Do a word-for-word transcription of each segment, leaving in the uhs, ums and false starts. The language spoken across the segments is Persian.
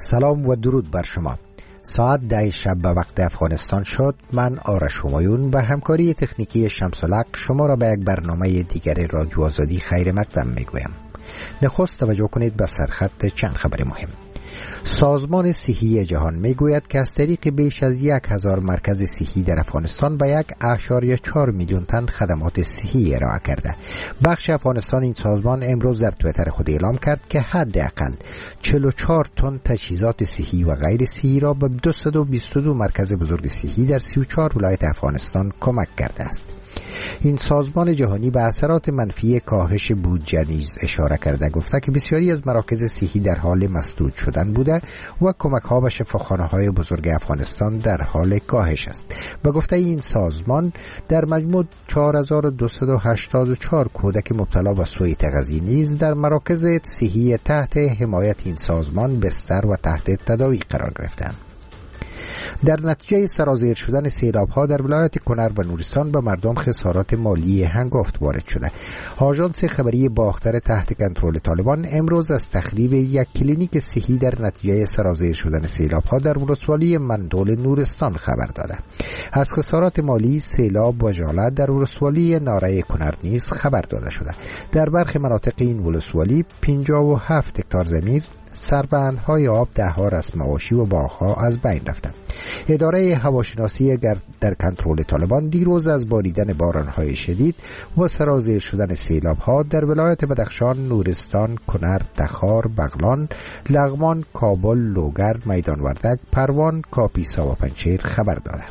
سلام و درود بر شما. ساعت ده شب به وقت افغانستان شد. من آرش همایون به همکاری تکنیکی شمس‌الحق شما را به یک برنامه دیگر رادیو آزادی خیر مقدم میگویم. نخست توجه کنید به سرخط چند خبر مهم. سازمان صحی جهان میگوید که از طریق بیش از یک هزار مرکز صحی در افغانستان به یک اشاریه چهار میلیون تن خدمات صحی ارائه کرده. بخش افغانستان این سازمان امروز در توییتر خود اعلام کرد که حداقل چهل و چهار تن تجهیزات صحی و غیر صحی را به دویست و بیست و دو مرکز بزرگ صحی در سی و چهار ولایت افغانستان کمک کرده است. این سازمان جهانی به اثرات منفی کاهش بودجه نیز اشاره کرده، گفته که بسیاری از مراکز صحی در حال مسدود شدن بوده و کمک ها به شفاخانه‌های بزرگ افغانستان در حال کاهش است. به گفته این سازمان در مجموع چهار هزار و دویست و هشتاد و چهار کودک مبتلا به سوء تغذیه نیز در مراکز صحی تحت حمایت این سازمان بستر و تحت تداوی قرار گرفتند. در نتیجه سرازیر شدن سیلاب‌ها در ولایت کنر و نورستان به مردم خسارات مالی هنگفت وارد شده. آژانس خبری باختر تحت کنترل طالبان امروز از تخریب یک کلینیک صحی در نتیجه سرازیر شدن سیلاب‌ها در ولسوالی مندول نورستان خبر داده. از خسارات مالی سیلاب و ژاله در ولسوالی ناره کنر نیز خبر داده شده. در برخی مناطق این ولسوالی پنجاه و هفت هکتار زمین سربندهای آب، دهها رسم مواشی و باغها از بین رفتند. اداره هواشناسی در کنترل طالبان دیروز از باریدن بارانهای شدید و سرازیر شدن سیلابها در ولایت بدخشان، نورستان، کنر، تخار، بغلان، لغمان، کابل، لوگر، میدان وردک، پروان، کاپیسا و پنجشیر خبر داده.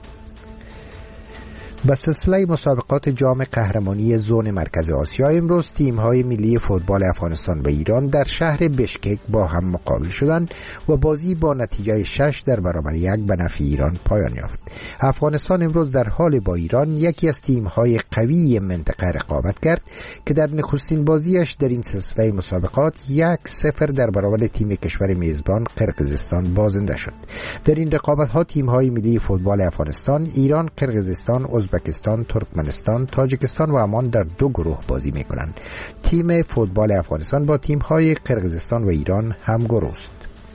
به سلسله مسابقات جام قهرمانی زون مرکز آسیا امروز تیم‌های ملی فوتبال افغانستان و ایران در شهر بشکک با هم مقابل شدند و بازی با نتیجه شش در برابر یک به نفع ایران پایان یافت. افغانستان امروز در حال با ایران، یکی از تیم‌های قوی منطقه، رقابت کرد که در نخستین بازیش در این سلسله مسابقات یک صفر در برابر تیم کشور میزبان قرقیزستان بازنده شد. در این رقابت‌ها تیم‌های ملی فوتبال افغانستان، ایران، قرقیزستان، ازبکستان، ترکمنستان، تاجیکستان و عمان در دو گروه بازی میکنند. تیم فوتبال افغانستان با تیم‌های قرقیزستان و ایران هم گروه است.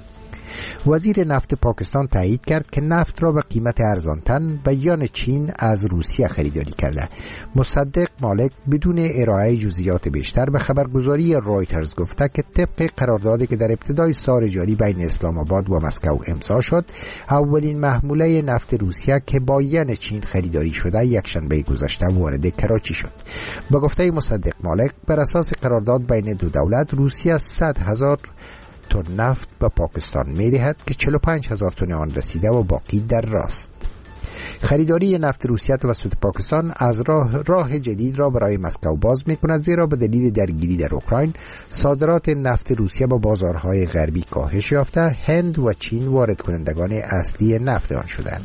وزیر نفت پاکستان تایید کرد که نفت را به قیمت ارزان‌تر به یان چین از روسیه خریداری کرده. مصدق مالک بدون ارائه جزئیات بیشتر به خبرگزاری رایترز گفته که طبق قراردادی که در ابتدای سال جاری بین اسلام آباد و مسکو امضا شد، اولین محموله نفت روسیه که با یان چین خریداری شده یکشنبه گذشته وارد کراچی شد. با گفته مصدق مالک، بر اساس قرارداد بین دو دولت، روسیه صد هزار تن نفت به پاکستان می دهد که چهل و پنج هزار تن آن رسیده و باقی در راست. خریداری نفت روسیه توسط پاکستان از راه راه جدید را برای مسکو باز می کند، زیرا به دلیل درگیری در اوکراین صادرات نفت روسیه به بازارهای غربی کاهش یافته. هند و چین وارد کنندگان اصلی نفت آن شدند.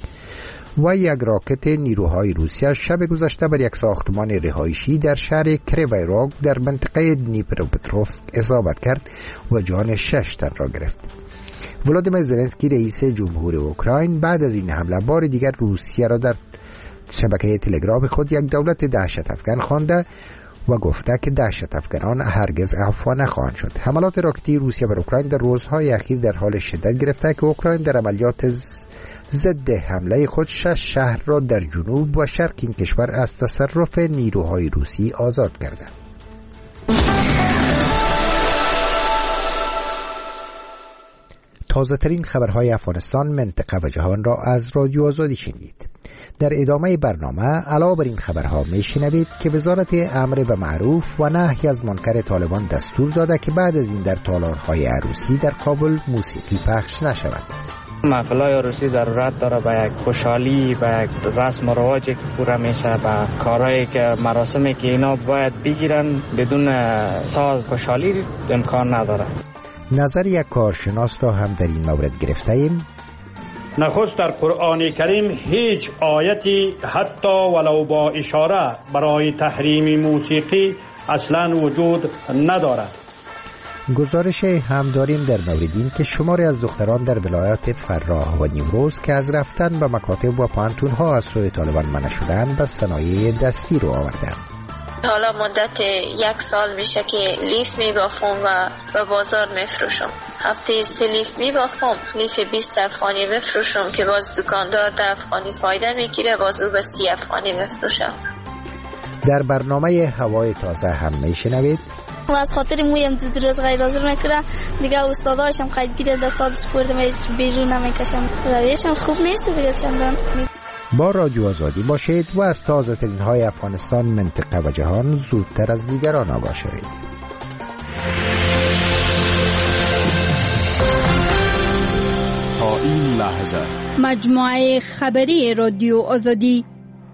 و یک راکت نیروهای روسیه شب گذشته بر یک ساختمان رهایشی در شهر کریوی روگ در منطقه دنیپروپتروفسک اصابت کرد و جان شش تن را گرفت. ولادیمیر زلنسکی رئیس جمهور اوکراین بعد از این حمله بار دیگر روسیه را در شبکه تلگرام خود یک دولت دهشت افکن خوانده و گفته که دهشت افکنان هرگز عفو نخواهند شد. حملات راکتی روسیه بر اوکراین در روزهای اخیر در حال شدت گرفته که اوکراین در عملیات ضد حمله خود شش شهر را در جنوب و شرق این کشور از تصرف نیروهای روسی آزاد کرده. تازه ترین خبرهای افغانستان، منطقه و جهان را از رادیو آزادی شنید. در ادامه برنامه علاوه بر این خبرها میشنوید که وزارت امر به معروف و نهی از منکر طالبان دستور داده که بعد از این در تالارهای عروسی در کابل موسیقی پخش نشود. محفل‌های عروسی ضرورت داره به یک خوشحالی، به یک رسم و رواجی که پوره میشه، به کارهایی که مراسمی که اینا باید بگیرن، بدون ساز خوشحالی امکان نداره. نظر یک کارشناس را هم در این مورد گرفته ایم. نخست در قرآن کریم هیچ آیتی حتی ولو با اشاره برای تحریم موسیقی اصلا وجود ندارد. گزارش هم داریم در مورد این که شماری از دختران در ولایات فراه و نیمروز که از رفتن به مکاتب و پانتونها از سوی طالبان منع شدند به صنایع دستی رو آوردند. حالا مدت یک سال میشه که لیف میبافم و به بازار میفروشم. هفته سه لیف میبافم، لیف بیست افغانی میفروشم که باز دکاندار ده افغانی فایده میگیره، باز او به سی افغانی میفروشم. در برنامه هوای تازه هم میشنوید و از خاطر مویم دو روز غیر حاضر میکنه دیگه، استاداشم قید گیره در ساعت سپورت بیرون نمیکشم، رویشم خوب نیست دیگه چندان. با رادیو آزادی باشید و از تازه ترین های افغانستان، منطقه و جهان زودتر از دیگران آگاه شوید. تا این لحظه مجموعه خبری رادیو آزادی.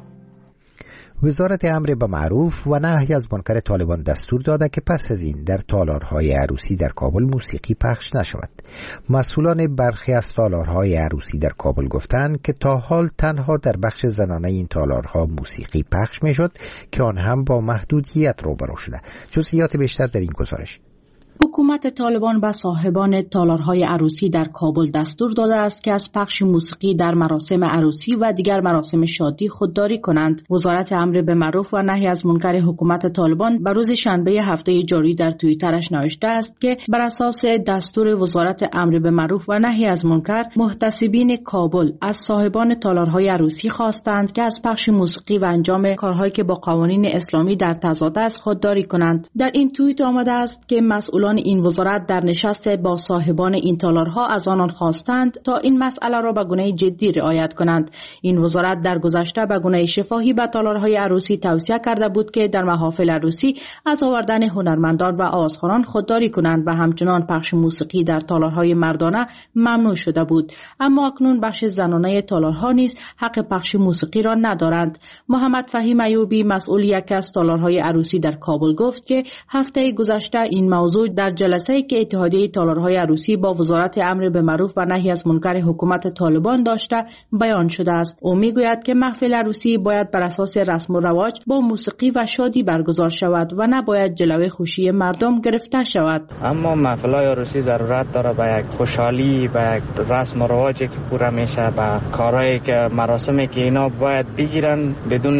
وزارت امر به معروف و نهی از منکر طالبان دستور داده که پس از این در تالارهای عروسی در کابل موسیقی پخش نشود. مسئولان برخی از تالارهای عروسی در کابل گفتند که تا حال تنها در بخش زنانه این تالارها موسیقی پخش میشد که آن هم با محدودیت روبرو شده. جزئیات بیشتر در این گزارش. حکومت طالبان به صاحبان تالارهای عروسی در کابل دستور داده است که از پخش موسیقی در مراسم عروسی و دیگر مراسم شادی خودداری کنند. وزارت امر به معروف و نهی از منکر حکومت طالبان بر روز شنبه هفته جاری در توییترش نوشته است که بر اساس دستور وزارت امر به معروف و نهی از منکر، محتسبین کابل از صاحبان تالارهای عروسی خواستند که از پخش موسیقی و انجام کارهایی که با قوانین اسلامی در تضاد است خودداری کنند. در این توییت آمده است که مسئولان این وزارت در نشست با صاحبان این تالارها از آنان خواستند تا این مسئله را به گونه جدی رعایت کنند. این وزارت در گذشته به گونه شفاهی به تالارهای عروسی توصیه کرده بود که در محافل عروسی از آوردن هنرمندان و آوازخوانان خودداری کنند و همچنان پخش موسیقی در تالارهای مردانه ممنوع شده بود. اما اکنون بخش زنانه تالارها نیز حق پخش موسیقی را ندارند. محمد فهیم ایوبی، مسئول یکی از تالارهای عروسی در کابل، گفت که هفته گذشته این موضوع در جلسه‌ای که اتحادیه تالارهای عروسی با وزارت امر به معروف و نهی از منکر حکومت طالبان داشته بیان شده است. او میگوید که محفل عروسی باید بر اساس رسم و رواج با موسیقی و شادی برگزار شود و نباید جلوه خوشی مردم گرفته شود. اما محفل‌های عروسی ضرورت داره به یک خوشحالی، به یک رسم و رواجی که پوره میشه، به کارهایی که مراسمی که اینا باید بگیرن، بدون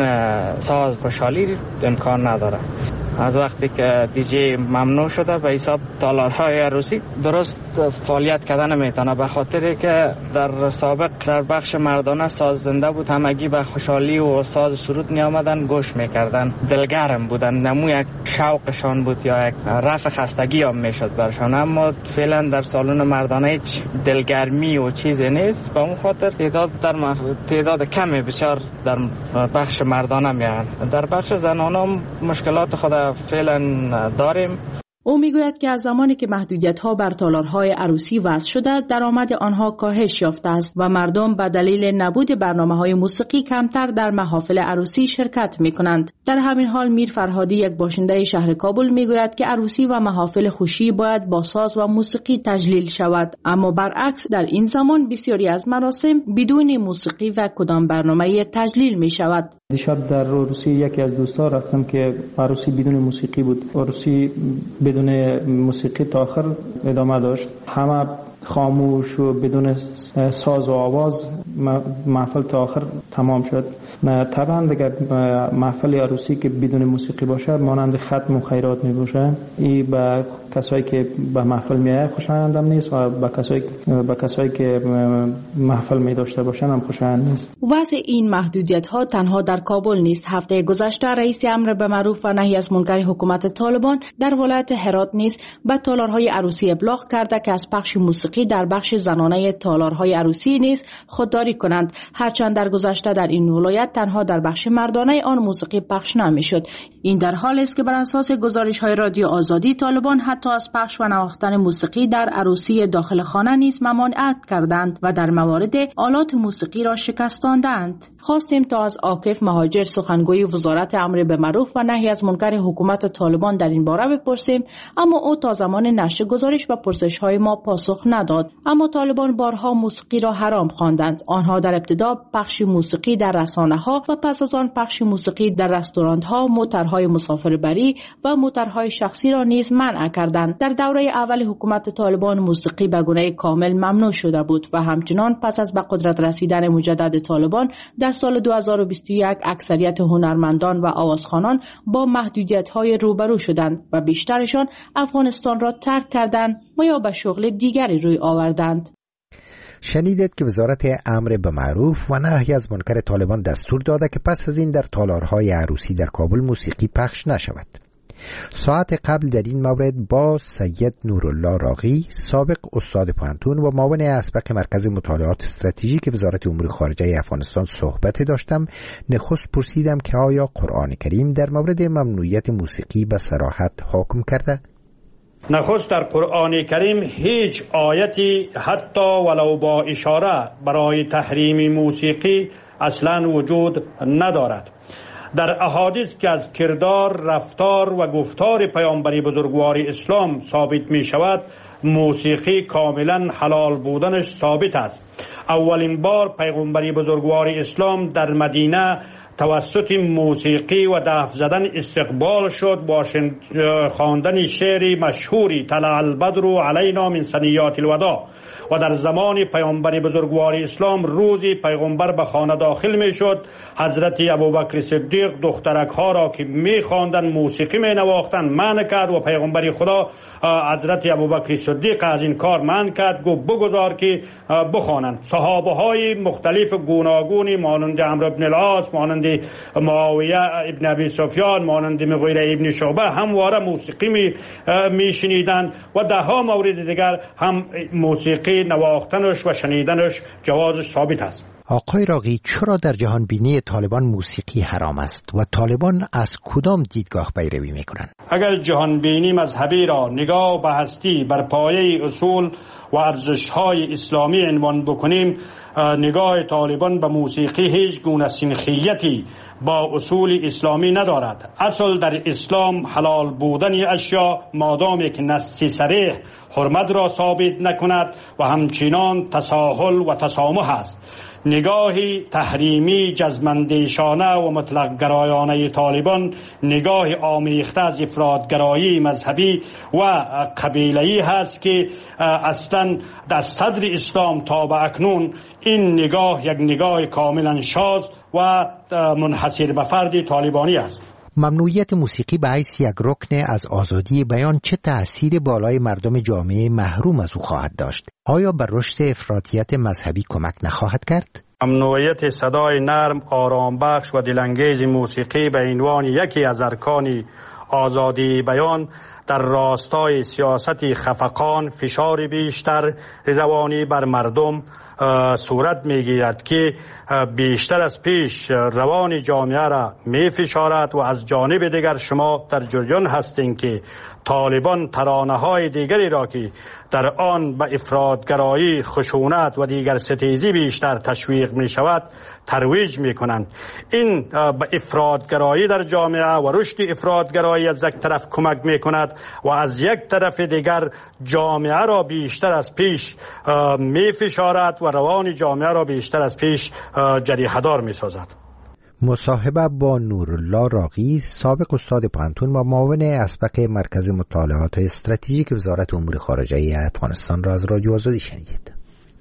ساز خوشحالی امکان نداره. از وقتی که دیجی ممنوع شده به حساب تالارهای عروسی درست فعالیت کردن نمیتونه، به خاطر که در سابق در بخش مردانه ساز زنده بود، همگی به خوشحالی و ساز سرود می آمدن گوش میکردن، دلگرم بودن، نمو یک شوقشان بود یا یک رفع خستگی هم میشد برشان. اما فعلا در سالن مردانه هیچ دلگرمی و چیزی نیست، به اون خاطر تعداد در تعداد کمی بسیار در بخش مردانه میان. در بخش زنانه مشکلات خود فعلا داریم. او میگوید که از زمانی که محدودیت‌ها بر تالارهای عروسی وضع شده، درآمد آنها کاهش یافته است و مردم به دلیل نبود برنامه‌های موسیقی کمتر در محافل عروسی شرکت می‌کنند. در همین حال میر فرهادی، یک باشنده شهر کابل، میگوید که عروسی و محافل خوشی باید با ساز و موسیقی تجلیل شود، اما برعکس در این زمان بسیاری از مراسم بدون موسیقی و کدام برنامه تجلیل می‌شود. دیشب در عروسی یکی از دوستا رفتم که عروسی بدون موسیقی بود. عروسی بدون موسیقی تا آخر ادامه داشت، همه خاموش و بدون ساز و آواز محفل تا آخر تمام شد. طبعا دیگر محفل عروسی که بدون موسیقی باشه مانند ختم و خیرات می باشه. این به کسایی که به محفل میایه خوشایندم نیست و به کسایی به کسایی که محفل می داشته باشن هم خوشایند نیست. وضع این محدودیت ها تنها در کابل نیست. هفته گذشته رئیس امر به معروف و نهی از منکر حکومت طالبان در ولایت هرات نیز به تالارهای عروسی ابلاغ کرده که از پخش موسیقی در بخش زنانه تالارهای عروسی نیز خودداری کنند، هرچند در گذشته در این ولایت تنها در بخش مردانه آن موسیقی پخش نمیشد. این در حالی است که بر اساس گزارش‌های رادیو آزادی، طالبان حتی از پخش و نواختن موسیقی در عروسی داخل خانه نیز ممانعت کردند و در موارد آلات موسیقی را شکستاندند. خواستیم تا از عاکف مهاجر، سخنگوی وزارت امر به معروف و نهی از منکر حکومت طالبان، در این باره بپرسیم، اما او تا زمان نشر گزارش و پرسش‌های ما پاسخ نداد. نداد. اما طالبان بارها موسیقی را حرام خواندند. آنها در ابتدا پخش موسیقی در رسانه‌ها و پس از آن پخش موسیقی در رستوران‌ها، موترهای مسافربری و موترهای شخصی را نیز منع کردند. در دوره اول حکومت طالبان موسیقی به گونه کامل ممنوع شده بود و همچنان پس از به قدرت رسیدن مجدد طالبان در سال دو هزار و بیست و یک اکثریت هنرمندان و آوازخوانان با محدودیت‌های روبرو شدند و بیشترشان افغانستان را ترک کردند و یا به شغل دیگری روی آوردند. شنیدید که وزارت امر به معروف و نهی از منکر طالبان دستور داده که پس از این در تالارهای عروسی در کابل موسیقی پخش نشود. ساعت قبل در این مورد با سید نورالله راغی، سابق استاد پانتون و معاون اسبق مرکز مطالعات استراتژیک وزارت امور خارجه افغانستان صحبت داشتم. نخست پرسیدم که آیا قرآن کریم در مورد ممنوعیت موسیقی به صراحت حکم کرده؟ نخست در قرآن کریم هیچ آیتی حتی ولو با اشاره برای تحریم موسیقی اصلا وجود ندارد. در احادیث که از کردار، رفتار و گفتار پیامبر بزرگوار اسلام ثابت می شود، موسیقی کاملا حلال بودنش ثابت است. اولین بار پیامبر بزرگوار اسلام در مدینه توسط موسیقی و دف زدن استقبال شد با خواندن شعری مشهوری طلع البدر علینا من ثنیات الوداع. و در زمان پیامبر بزرگوار اسلام روزی پیغمبر به خانه داخل می شد، حضرت ابوبکر صدیق دخترک ها را که می خواندن موسیقی می نواختن منع کرد و پیغمبر خدا حضرت ابوبکر صدیق از این کار منع کرد، گفت بگذار که بخوانند. صحابه های مختلف گوناگونی مانند عمرو بن العاص، مانند معاویه ابن ابی سفیان، مانند مغیره ابن شعبه همواره موسیقی می, می شنیدند و ده ها مورد دیگر هم موسیقی نواختنش و شنیدنش جوازش ثابت است. آقای راغی، چرا در جهان بینی طالبان موسیقی حرام است و طالبان از کدام دیدگاه پیروی میکنند؟ اگر جهان بینی مذهبی را نگاه به هستی بر پایه اصول و ارزش‌های اسلامی عنوان بکنیم، نگاه طالبان به موسیقی هیچ گونه سنخیتی با اصول اسلامی ندارد. اصل در اسلام حلال بودن اشیا مادامی که نص صریح حرمت را ثابت نکند و همچنان تساهل و تسامح است. نگاهی تحریمی جزمندیشانه و مطلق گرایانه طالبان نگاه آمیخته از افراطگرایی مذهبی و قبیله‌ای هست که اصلا در صدر اسلام تا به اکنون این نگاه یک نگاه کاملا شاذ و منحصر به فرد طالبانی است. ممنوعیت موسیقی به حیث یک رکن از آزادی بیان چه تأثیر بالای مردم جامعه محروم از او خواهد داشت؟ آیا بر رشد افراطیت مذهبی کمک نخواهد کرد؟ ممنوعیت صدای نرم، آرامبخش و دلانگیز موسیقی به عنوان یکی از ارکان آزادی بیان در راستای سیاست خفقان، فشار بیشتر روانی بر مردم صورت میگیرد که بیشتر از پیش روان جامعه را می فشارد و از جانب دیگر شما در جریان هستین که طالبان ترانه های دیگری را که در آن به افراطگرایی، خشونت و دیگر ستیزی بیشتر تشویق می شود ترویج می کنند. این به افراطگرایی در جامعه و رشد افراطگرایی از یک طرف کمک می کند و از یک طرف دیگر جامعه را بیشتر از پیش می فشارد و روان جامعه را بیشتر از پیش جریحه‌دار می سازد. مصاحبه با نورالله راغی، سابق استاد پانتون و معاون اسبق مرکز مطالعات استراتژیک وزارت امور خارجه افغانستان را از رادیو آزادی شنیدید.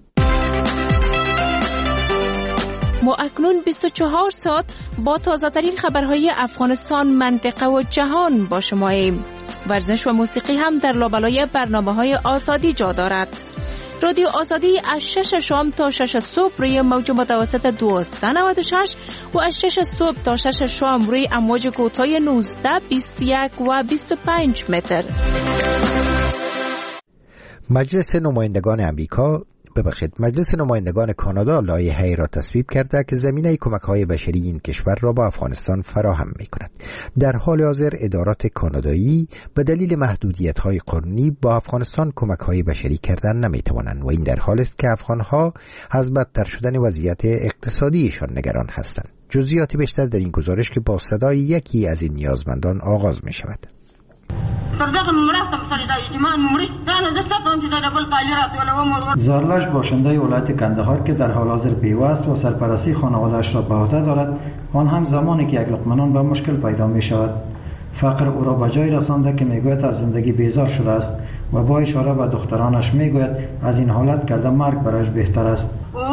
ما اکنون بیست و چهار ساعت با تازه ترین خبرهای افغانستان، منطقه و جهان با شماییم. ورزش و موسیقی هم در لابلای برنامه‌های آزادی جا دارد. رادیو آزادی از شش شام تا شش صبح روی موج متوسط دویست و نود و شش و از شش صبح تا شش شام روی امواج کوتاه نوزده، بیست و یک و بیست و پنج متر. مجلس نمایندگان امریکا ببخشید مجلس نمایندگان کانادا لایحه‌ای را تصویب کرده که زمینه کمک‌های بشری این کشور را به افغانستان فراهم می‌کند. در حال حاضر ادارات کانادایی به دلیل محدودیت‌های قانونی با افغانستان کمک‌های بشری کردن نمی‌توانند و این در حال است که افغان‌ها از بدتر شدن وضعیت اقتصادیشان نگران هستند. جزئیات بیشتر در این گزارش که با صدای یکی از این نیازمندان آغاز می‌شود. زارلش باشنده ولایت کندهار که در حال حاضر بیوه و سرپرستی خانواده‌اش را به عهده دارد، آن هم زمانی که یک لقمه نان به مشکل پیدا می شود. فقر او را به جای رسانده که میگوید از زندگی بیزار شده است و با اشاره به دخترانش میگوید از این حالت کرده مرگ برایش بهتر است.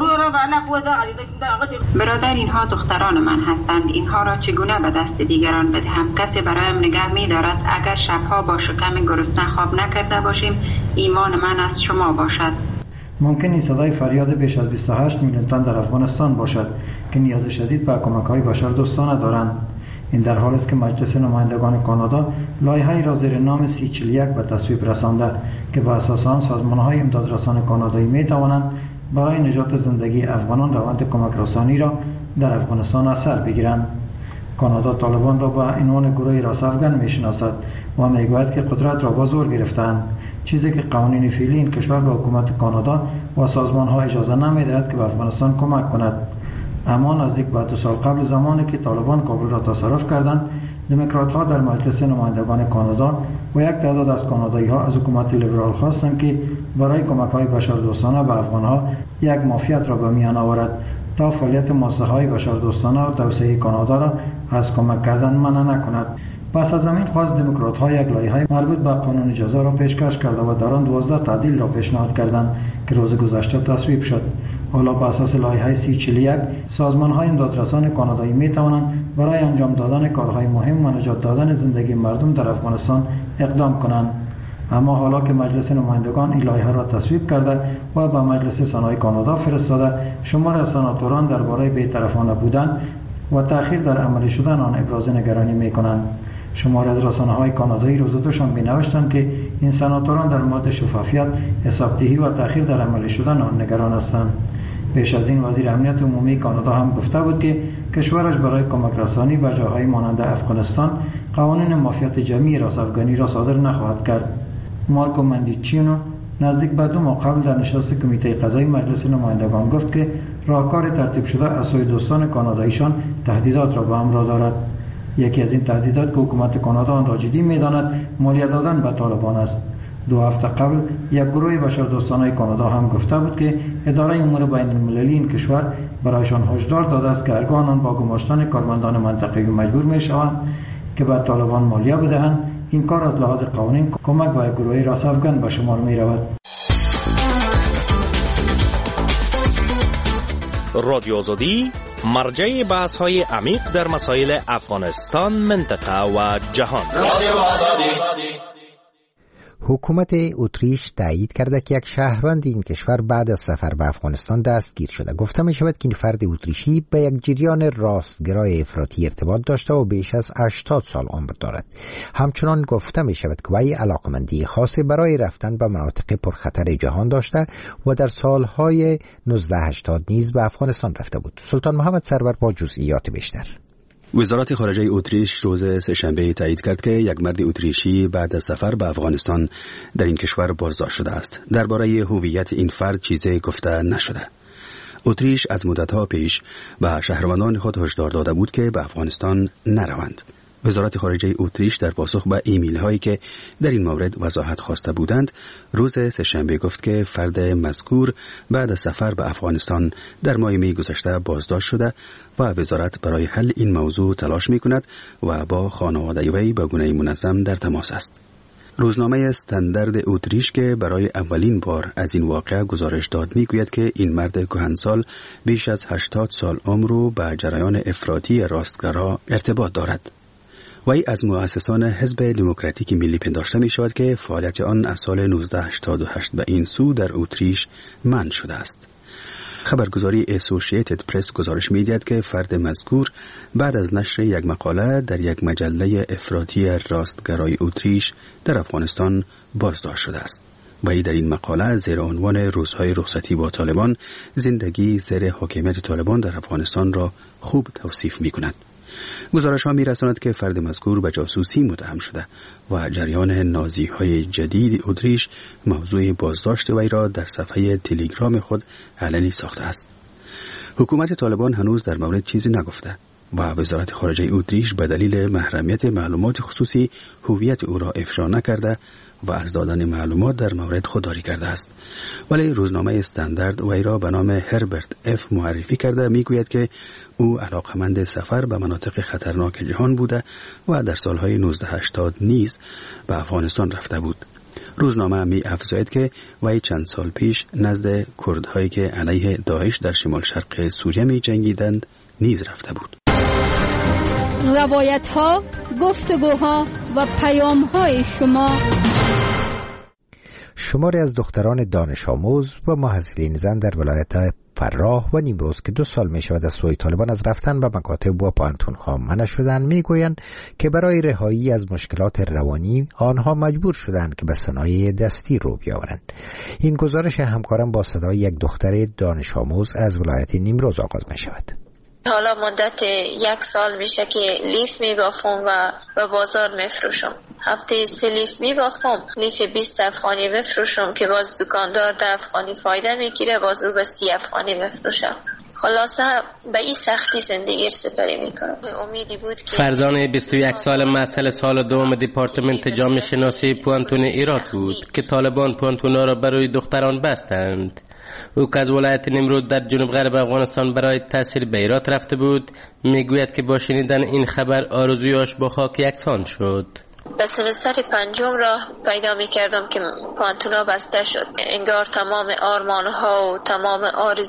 برادر، اینها دختران من هستند. اینها را چگونه به دست دیگران بدهم؟ کسی برایم نگه می دارد. اگر شبها با شکم گرسنه خواب نکرده باشیم، ایمان من از شما باشد. ممکن این صدای فریاد بیش از بیست و هشت میلیون تن در افغانستان باشد که نیاز شدید به کمک‌های بشردوستانه دارند. این در حالی است که مجلس نمایندگان کانادا لایحه‌ای را زیر نام سی چهل و یک به تصویب رسانده که بر اساس آن سازمان‌های امدادرسان کانادایی می‌توانند برای نجات زندگی افغانان روند کمک رسانی را در افغانستان اثر بگیرند. کانادا طالبان را به عنوان گروه راست افغان می‌شناسد و می‌گوید که قدرت را با زور گرفتند، چیزی که قوانین فعلی این کشور به حکومت کانادا و سازمان‌ها اجازه نمی‌دهد که به افغانستان کمک کند. اما نزدیک به دو سال قبل زمانی که طالبان کابل را تصرف کردند، دموکرات‌ها در مجلس نمایندگان کانادا و یک تعداد از کانادایی‌ها از حکومت لیبرال خواستند که برای کمک‌های بشردوستانه به افغان‌ها یک معافیت را به میان آورد تا فعالیت مؤسسه‌های بشردوستانه و توسعه کانادا را از کمک کردن منع نکند. پس از همین خواست دموکرات‌ها یک لایحه مربوط به قانون جزا را پیشکش کرده و در آن دوازده تعدیل را پیشنهاد کردند که روز گذشته تصویب شد. حالا بر اساس لایحه سی چهل و یک سازمان‌های امدادرسان کانادایی می‌توانند برای انجام دادن کارهای مهم و نجات دادن زندگی مردم در افغانستان اقدام کنند. اما حالا که مجلس نمایندگان این لایحه را تصویب کرده و به مجلس سنای کانادا فرستاده، شمار از سناتوران درباره بی‌طرفانه بودن و تأخیر در عملی شدن آن ابراز نگرانی می‌کنند. شمار از رسانه‌های کانادایی روز دوشنبه می‌نوشتند که این سناتوران در مورد شفافیت، حسابدهی و تأخیر در عملی شدن آن نگران هستند. پیش از این وزیر امنیت عمومی کانادا هم گفته بود که کشورش برای کمک رسانی به جاهای مانند افغانستان قوانین معافیت جمعی راست افغانی را صادر نخواهد کرد. مارکو مندیچینو نزدیک به دو ماه قبل در نشست کمیته قضایی مجلس نمایندگان گفت که راهکار ترتیب شده از سوی دوستان کاناداییشان تهدیدات را به همراه دارد. یکی از این تهدیدات که حکومت کانادا آن را جدی می‌داند مالیات دادن به طالبان است. دو هفته قبل یک گروه بشردوستانه کانادا هم گفته بود که اداره امور بین المللی این کشور برایشان هشدار داده است که هرگاه آنان با گماشتن کارمندان منطقه‌ای مجبور می‌شوند که به طالبان مالیه بدهند، این کار از لحاظ قانونی کمک به گروه راست افغان به شمار می‌رود. رادیو آزادی مرجع بحث‌های عمیق در مسائل افغانستان، منطقه و جهان. رادیو آزادی. حکومت اتریش تایید کرده که یک شهروند این کشور بعد از سفر به افغانستان دستگیر شده. گفته می شود که این فرد اتریشی به یک جریان راستگرای افراطی ارتباط داشته و بیش از هشتاد سال عمر دارد. همچنان گفته می شود که وی علاقمندی خاصی برای رفتن به مناطق پرخطر جهان داشته و در سالهای نوزده هشتاد نیز به افغانستان رفته بود. سلطان محمد سرور با جزئیات بیشتر. وزارت خارجه اتریش روز سه‌شنبه تایید کرد که یک مرد اتریشی بعد از سفر به افغانستان در این کشور بازداشت شده است. درباره هویت این فرد چیزی گفته نشده. اتریش از مدت‌ها پیش به شهروندان خود هشدار داده بود که به افغانستان نروند. وزارت خارجه اتریش در پاسخ به ایمیل هایی که در این مورد وضاحت خواسته بودند، روز سه‌شنبه گفت که فرد مذکور بعد از سفر به افغانستان در ماه می گذشته بازداشت شده و وزارت برای حل این موضوع تلاش می کند و با خانواده وی به گونه منظم در تماس است. روزنامه استاندارد اتریش که برای اولین بار از این واقعه گزارش داد میگوید که این مرد کهنسال بیش از هشتاد سال عمر رو به جریان افراطی راستگرا ارتباط دارد. وی از مؤسسان حزب دموکراتیک ملی پنداشته می شود که فعالیت آن از سال نوزده هشتاد و هشت به این سو در اتریش منع شده است. خبرگزاری اسوسییتد پرس گزارش می دهد که فرد مذکور بعد از نشر یک مقاله در یک مجله افراطی راستگرای اتریش در افغانستان بازداشت شده است. وی در این مقاله زیر عنوان روزهای رخصتی با طالبان زندگی زیر حاکمیت طالبان در افغانستان را خوب توصیف می کند. گزارش ها می رساند که فرد مذکور به جاسوسی متهم شده و جریان نازی های جدید اتریش موضوع بازداشت وی را در صفحه تلگرام خود علنی ساخته است. حکومت طالبان هنوز در مورد چیزی نگفته. و وزارت خارجه اتریش به دلیل محرمیت معلومات خصوصی هویت او را افشا نکرده و از دادن معلومات در مورد خودداری کرده است. ولی روزنامه استاندارد وی را به نام هربرت اف معرفی کرده میگوید که او علاقمند سفر به مناطق خطرناک جهان بوده و در سالهای نوزده هشتاد نیز به افغانستان رفته بود. روزنامه می افزاید که وی چند سال پیش نزد کردهایی که علیه داعش در شمال شرق سوریه می جنگیدند نیز رفته بود. روایت ها، گفتگوها و پیام های شما. شماری از دختران دانش آموز و محصلین زن در ولایت فراه و نیمروز که دو سال می شود از سوی طالبان از رفتن به مکاتب و پانتون‌ها منع شدند میگویند که برای رهایی از مشکلات روانی آنها مجبور شدند که به صنایع دستی رو بیاورند. این گزارش همکارم با صدای یک دختر دانش آموز از ولایت نیمروز آغاز می شود. حالا مدت یک سال میشه که لیف میبافم و به بازار میفروشم. هفته سه لیف میبافم، لیف بیست افغانی میفروشم که باز دکاندار ده افغانی فایده میگیره، باز او به سی افغانی میفروشم. خلاصه به این سختی زندگی سپری میکنم. امیدی بود که فرزانه بیست و یک سال مسئله سال دوم دیپارتمنت جامعه شناسی پوانتون ایرات بود که طالبان پوانتونا را برای دختران بستند. او که از ولایت نیمروز در جنوب غرب افغانستان برای تحصیل به ایرات رفته بود میگوید که با شنیدن این خبر آرزویاش با خاک یکسان شد. به سمستر پنجم راه پیدا می کردم که پانتونا بسته شد. انگار تمام آرمانها و تمام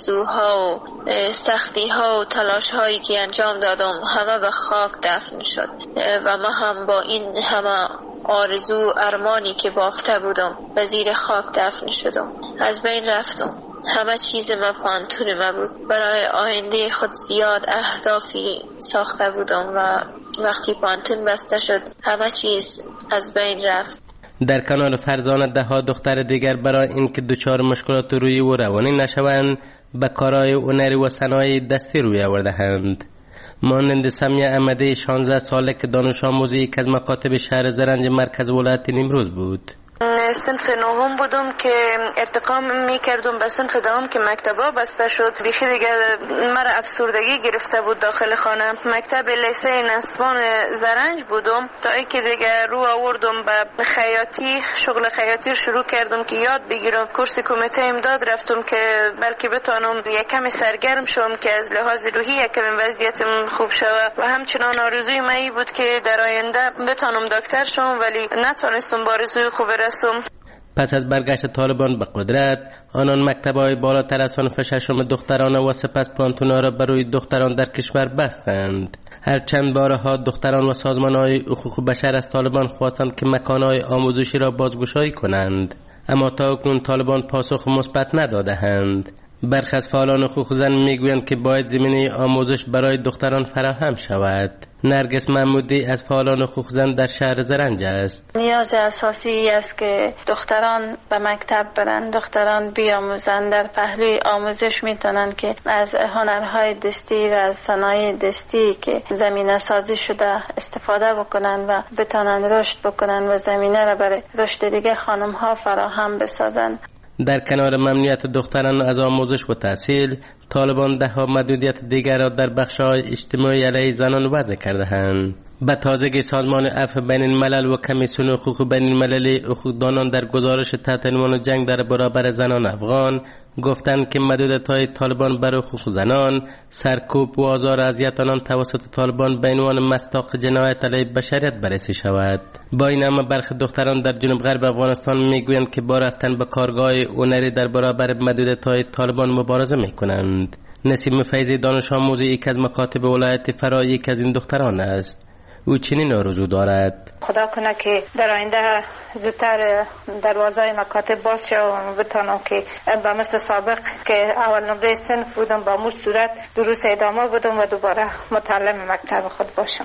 آرزوها و سختیها و تلاشهایی که انجام دادم همه به خاک دفن شد و من هم با این همه آرزو ارمانی که بافته بودم به زیر خاک دفن شدم. از بین رفتم. همه چیز ما پانتون ما بود. برای آینده خود زیاد اهدافی ساخته بودم و وقتی پانتون بسته شد همه چیز از بین رفت. در کنار فرزانه ده ها دختر دیگر برای اینکه دچار مشکلات روحی و روانی نشوند به کارهای هنری و صنایع دستی روی آورده‌اند. مانند سمیه احمدی شانزده ساله که دانش آموز یک از مکاتب شهر زرنج مرکز ولایت نیمروز بود. صنف نهم بودم که ارتقا میکردم به صنف دوم که مکتبا بسته شد. بیخی دیگه مرا افسردگی گرفته بود داخل خانه. مکتب لیسه نسوان زرنج بودم تا ای که دیگه رو آوردم به خیاطی. شغل خیاطی شروع کردم که یاد بگیرم. کورس کمیته امداد رفتم که بلکه بتونم یک کمی سرگرم شم که از لحاظ روحی یک کمی وضعیتم خوب شود و همچنان آرزوی من بود که در آینده بتونم دکتر شم ولی نتونستم با آرزوی خوب رسم. پس از برگشت طالبان به قدرت آنان مکتب‌های بالاتر از صنف ششم دخترانه و سپس پانتونا را برای دختران در کشور بستند. هر چند بارها دختران و سازمان‌های حقوق بشر از طالبان خواستند که مکان‌های آموزشی را بازگشایی کنند، اما تا اکنون طالبان پاسخ مثبت نداده‌اند. برخی از فعالان حقوق زن میگویند که باید زمینه آموزش برای دختران فراهم شود. نرگس محمودی از فعالان حقوق زن در شهر زرنج است. نیاز اساسی است که دختران به مکتب برند، دختران بیاموزند. در پهلوی آموزش میتونن که از هنرهای دستی و از صنایع دستی که زمینه سازی شده استفاده بکنن و بتونن رشد بکنن و زمینه را برای رشد دیگه خانم ها فراهم بسازن. در کنار ممنوعیت دختران از آموزش و تحصیل، طالبان ده ها محدودیت دیگر را در بخش‌های اجتماعی علیه زنان وضع کرده‌اند. به تازگی سازمان عفو بین الملل و کمیسیون حقوق بین المللی حقوقدانان در گزارش تحت عنوان جنگ در برابر زنان افغان گفتند که محدودیت‌های طالبان بر حقوق زنان، سرکوب و آزار و اذیت آنان توسط طالبان به عنوان مصداق جنایت علیه بشریت بررسی شود. با این همه برخی دختران در جنوب غرب افغانستان میگویند که با رفتن به کارگاه هنری در برابر محدودیت‌های طالبان مبارزه می‌کنند. نسیم فیضی دانش آموز یک از مکاتب ولایت فرا یک از این دختران است. او چنین آرزو دارد: خدا کنه که در آینده زودتر دروازه مکاتب باز شد و بتونم که به مثل سابق که اول نمره صنف بودم با مور صورت دروس ادامه بودم و دوباره متعلم مکتب خود باشم.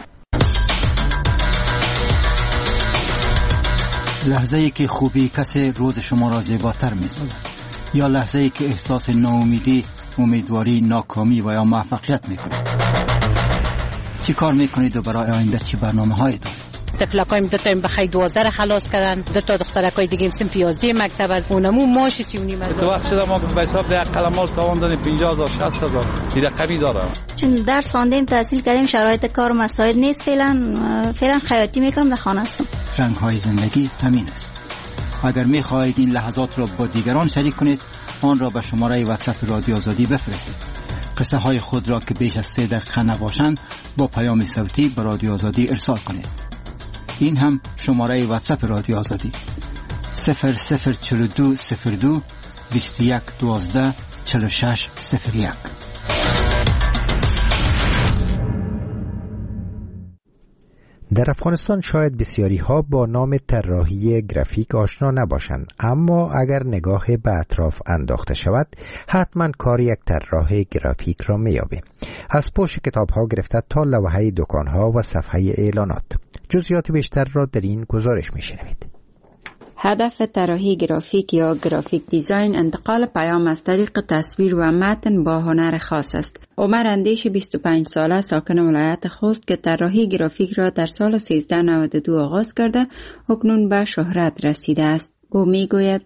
لحظه ای که خوبی کسی روز شما را زیباتر می‌سازد یا لحظه ای که احساس ناامیدی، امیدواری، ناکامی و یا موفقیت می‌کنید. چی کار میکنید و برای آینده چی برنامه هایی دارید؟ تفلکایم دو تا بخای دوازده خلاص کردن، دو تا دخترکای دیگه صنف یازده مکتب از اونمو ماش سی و نیم هزار. تو وقت شده ما به حساب ده قلمال تاوان دادیم پنجاه هزار شصت هزار دیگه کمی داره. چون درس خواندیم تحصیل کردیم شرایط کار مساعد نیست، فعلا فعلا خیاطی میکنم در خانه هستم. رنگ های زندگی همین است. اگر می خواهید این لحظات را با دیگران شریک کنید آن را به شماره واتساپ رادیو آزادی بفرستید. قصه های خود را که بیش از سه دقیقه نباشند با پیام صوتی به رادیو آزادی ارسال کنید. این هم شماره واتساپ رادیو آزادی صفر صفر چهل و دو صفر دو بیست و یک دوازده چهل و شش صفر یک. در افغانستان شاید بسیاری ها با نام طراحی گرافیک آشنا نباشند، اما اگر نگاه به اطراف انداخته شود حتما کار یک طراح گرافیک را میابیم. از پشت کتاب ها گرفته تا لوحه دکان ها و صفحه اعلانات. جزئیات بیشتر را در این گزارش میشنوید. هدف طراحی گرافیک یا گرافیک دیزاین انتقال پیام از طریق تصویر و متن با هنر خاص است. عمر اندیش بیست و پنج ساله ساکن ولایت خوست که طراحی گرافیک را در سال سیزده نود و دو آغاز کرده اکنون به شهرت رسیده است. او میگوید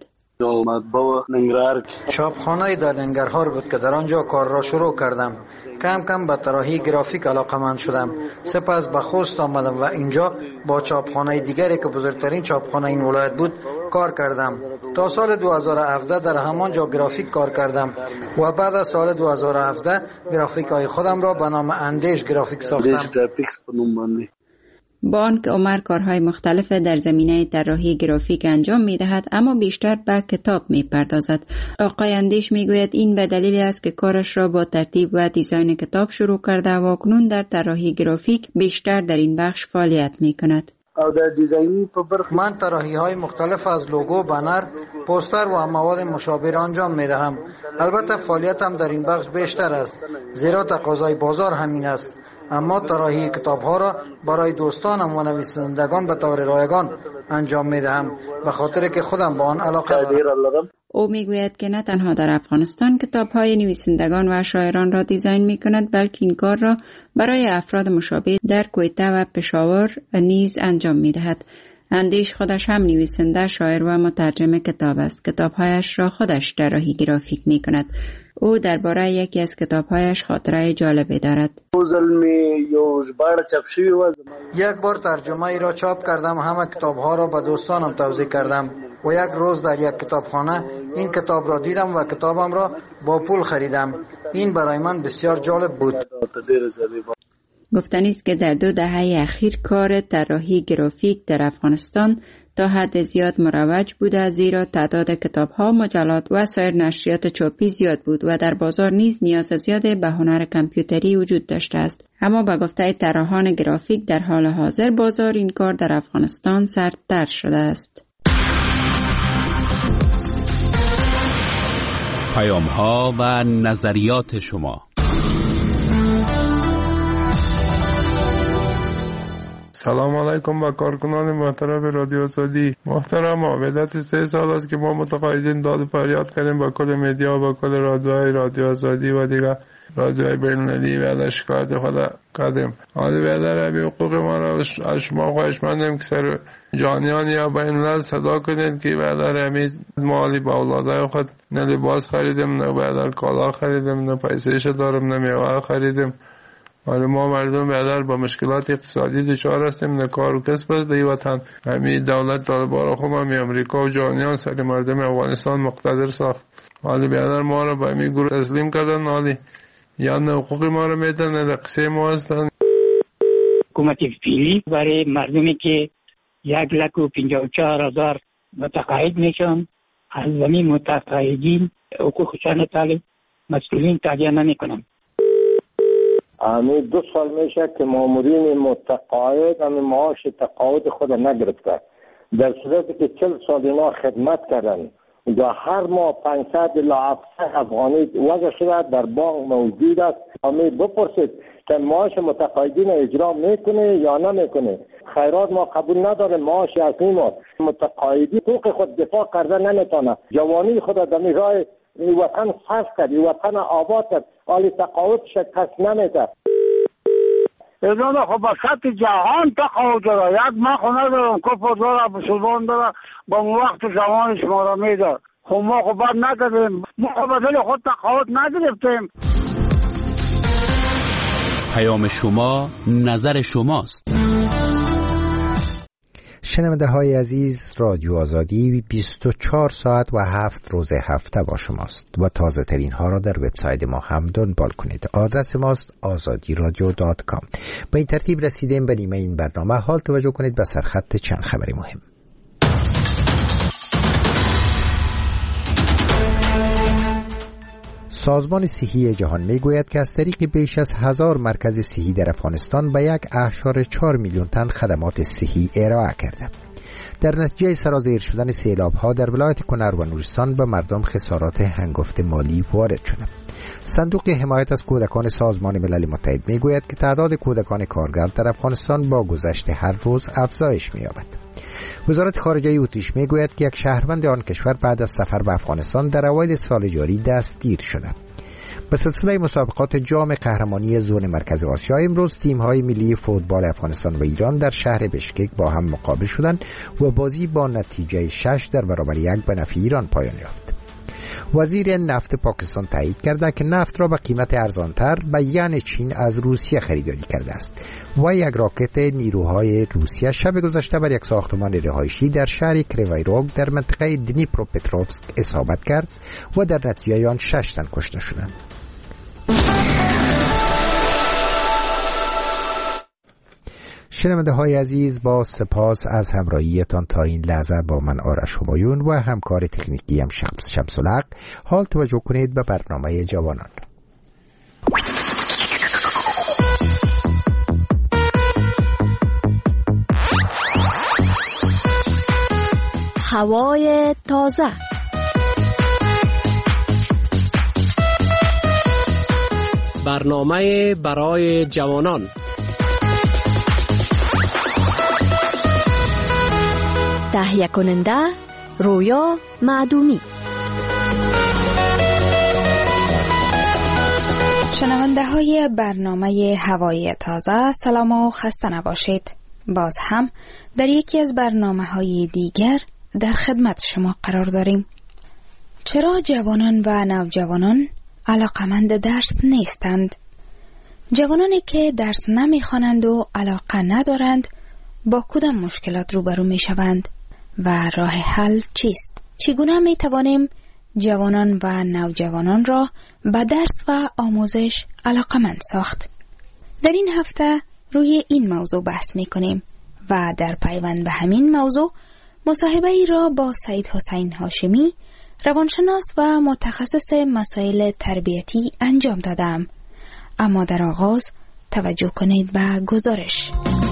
چاپخانه در ننگرهار بود که در آنجا کار را شروع کردم. کم کم به طراحی گرافیک علاقه‌مند شدم. سپس به خوست آمدم و اینجا با چاپخانه دیگری که بزرگترین چاپخانه این ولایت بود کار کردم. تا سال دو هزار و هفده در همان جا گرافیک کار کردم و بعد از سال دو هزار و هفده گرافیک های خودم را به نام اندیش گرافیک ساختم. با آنکه عمر کارهای مختلف در زمینه طراحی گرافیک انجام می‌دهد اما بیشتر به کتاب می‌پردازد. آقای اندیش می‌گوید این به دلیل است که کارش را با ترتیب و دیزاین کتاب شروع کرده و اکنون در طراحی گرافیک بیشتر در این بخش فعالیت می‌کند. من طراحی های مختلف از لوگو، بنر، پوستر و مواد مشابه انجام می‌دهم. البته فعالیتم در این بخش بیشتر است زیرا تقاضای بازار همین است. اما طراحی کتاب ها را برای دوستانم و نویسندگان به طور رایگان انجام می دهم به خاطر که خودم با آن علاقه دارم. او می گوید که نه تنها در افغانستان کتاب های نویسندگان و شاعران را دیزاین می کند بلکه این کار را برای افراد مشابه در کویته و پشاور نیز انجام می دهد. اندیش خودش هم نویسنده، شاعر و مترجم کتاب است. کتابهایش را خودش طراحی گرافیک می کند. او درباره یکی از کتابهایش خاطره جالبی دارد. یک بار ترجمه ای را چاپ کردم، همه کتابها را به دوستانم توزیع کردم و یک روز در یک کتابخانه این کتاب را دیدم و کتابم را با پول خریدم. این برای من بسیار جالب بود. گفتنی است که در دو دهه اخیر کار طراحی گرافیک در افغانستان تا حد زیاد مروج بوده، زیرا تعداد کتاب‌ها، مجلات و سایر نشریات چاپی زیاد بود و در بازار نیز نیاز زیاد به هنر کامپیوتری وجود داشته است. اما به گفته طراحان گرافیک در حال حاضر بازار این کار در افغانستان سردتر شده است. پیام‌ها و نظریات شما. سلام علیکم با کارکنان محترم رادیو آزادی. محترم، مدت سه سال است که ما متقاعدین داد و فریاد کردیم با کل مدیا و با کل رادیوهای رادیو آزادی و دیگر رادیوهای بین‌المللی و شکایت خود کردیم. حالا بیادر همین حقوق ما را از شما خواهشمندیم که سر جانیان یا بین‌الملل صدا کنید که بیادر همین مالی با اولادای خود نه لباس خریدیم، نه بیادر کالا خریدیم، نه پیسه‌اش دارم، نه میوه خریدیم. حالا ما مردم بیادر با مشکلات اقتصادی دچار هستیم، نه کار و کسب است در وطن. همین دولت طالبان خوب هم امریکا و جهانیان سر مردم افغانستان مقتدر ساخت. حالا بیادر ما را به همین گروه تسلیم کردن، حالی یا نه حقوق ما را میدن نه قصه ما هستن. حکومت فعلی برای مردمی که یک لک و پنجاه و چهار هزار متقاعد میشن، از زمین متقاعدین حقوقشان طالب مسئولین تادیه نمیکنن. همین دو سال میشه که مامورین متقاعد همین معاش تقاعد خود نگرفته، در صورتی که چل سال اینا خدمت کردن و هر ماه پانصد الی هفتصد افغانی وضع شده در بانک موجود است. همین بپرسید که معاش متقاعدین اجرا میکنه یا نمیکنه. خیرات ما قبول نداره، معاش اصلی ما متقاعدی حقوق خود دفاع کرده نمیتونه. جوانی خود در راه این وطن صرف کرد، این وطن آباد کرد، حالی تقاعد شکست نمیده. ایران خب با سطح جهان تقاعد داره. یک من خونه دارم کفر داره مسلمان داره با وقت زمان شما را میده. خب ما خب باید نداریم، ما خب بدل خود تقاعد نگرفتیم. پیام شما نظر شماست. شنونده های عزیز، رادیو آزادی بیست و چهار ساعت و هفت روز هفته با شماست و تازه ترین ها را در وبسایت ما هم دنبال کنید. آدرس ماست آزادی رادیو دات کام. با این ترتیب رسیدیم به نیمه این برنامه. حال توجه کنید به سرخط چند خبر مهم. سازمان صحی جهان میگوید که از طریق بیش از هزار مرکز صحی در افغانستان به یک اشاره چهار میلیون تن خدمات صحی ارائه کرده. در نتیجه سرازیر شدن سیلاب‌ها در ولایت کنر و نورستان به مردم خسارات هنگفت مالی وارد شده. صندوق حمایت از کودکان سازمان ملل متحد میگوید که تعداد کودکان کارگر در افغانستان با گذشت هر روز افزایش می‌یابد. وزارت خارجه اتریش میگوید که یک شهروند آن کشور بعد از سفر به افغانستان در اوایل سال جاری دستگیر شده. به سلسله مسابقات جام قهرمانی زون مرکز آسیا امروز تیم‌های ملی فوتبال افغانستان و ایران در شهر بشکک با هم مقابل شدند و بازی با نتیجه شش در برابر یک به نفع ایران پایان یافت. وزیر نفت پاکستان تایید کرده که نفت را به قیمت ارزانتر به ین چین از روسیه خریداری کرده است و یک راکت نیروهای روسیه شب گذشته بر یک ساختمان رهایشی در شهر کریوایروگ در منطقه دنیپروپتروفسک اصابت کرد و در نتیجه آن شش تن کشته شدند. شنونده های عزیز، با سپاس از همراهیتان تا این لحظه با من آرش همایون و همکار تکنیکی هم شمس شمس‌الحق. حال توجه کنید به برنامه جوانان. هوای تازه. برنامه برای جوانان. تهیه کننده رویا معدومی. شنونده های برنامه هوای تازه، سلام و خسته نباشید. باز هم در یکی از برنامه های دیگر در خدمت شما قرار داریم. چرا جوانان و نوجوانان علاقمند درس نیستند؟ جوانانی که درس نمیخوانند و علاقه ندارند با کدام مشکلات روبرو می شوند و راه حل چیست؟ چگونه می توانیم جوانان و نوجوانان را به درس و آموزش علاقمند ساخت؟ در این هفته روی این موضوع بحث می کنیم و در پیوند به همین موضوع مصاحبه ای را با سعید حسین هاشمی، روانشناس و متخصص مسائل تربیتی انجام دادم. اما در آغاز توجه کنید به گزارش.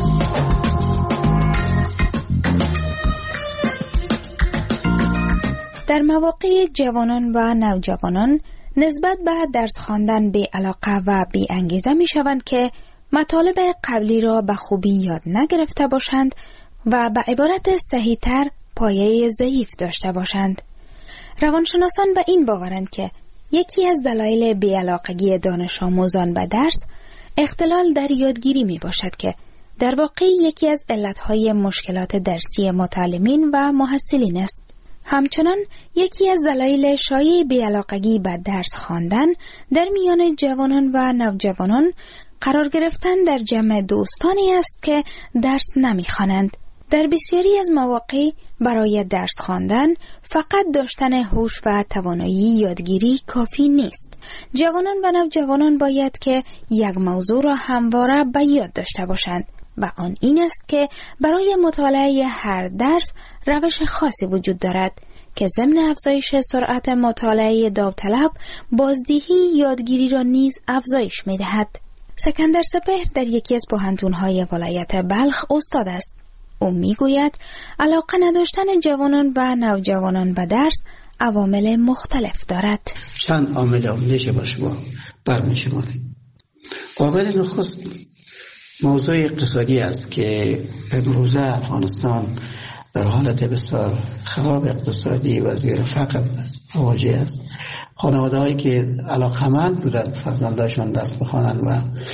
در مواقع جوانان و نوجوانان نسبت به درس خواندن بی علاقه و بی انگیزه می شوند که مطالب قبلی را به خوبی یاد نگرفته باشند و به عبارت صحیح تر پایه ضعیف داشته باشند. روانشناسان به این باورند که یکی از دلایل بی‌علاقگی دانش آموزان به درس اختلال در یادگیری می باشد که در واقع یکی از علتهای مشکلات درسی متعلمین و محصلین است. همچنان یکی از دلایل شایع بی‌علاقگی به درس خواندن در میان جوانان و نوجوانان قرار گرفتن در جمع دوستانی است که درس نمی‌خوانند. در بسیاری از مواقع برای درس خواندن فقط داشتن هوش و توانایی یادگیری کافی نیست. جوانان و نوجوانان باید که یک موضوع را همواره به یاد داشته باشند و آن این است که برای مطالعه هر درس روش خاصی وجود دارد که ضمن افزایش سرعت مطالعه داوطلب بازدهی یادگیری را نیز افزایش می‌دهد. سکندر سپهر در یکی از پوهنتون‌های ولایت بلخ استاد است. او میگوید علاقه نداشتن جوانان و نوجوانان به درس عوامل مختلف دارد. چند عامل میشه با شما برمی‌شماریم. عامل نخست موضوع اقتصادی است که امروزه افغانستان در حالت بسیار خراب اقتصادی و زیر فقر مواجه است. خانواده هایی که علاقمند بودند فرزندانشان درس بخوانند و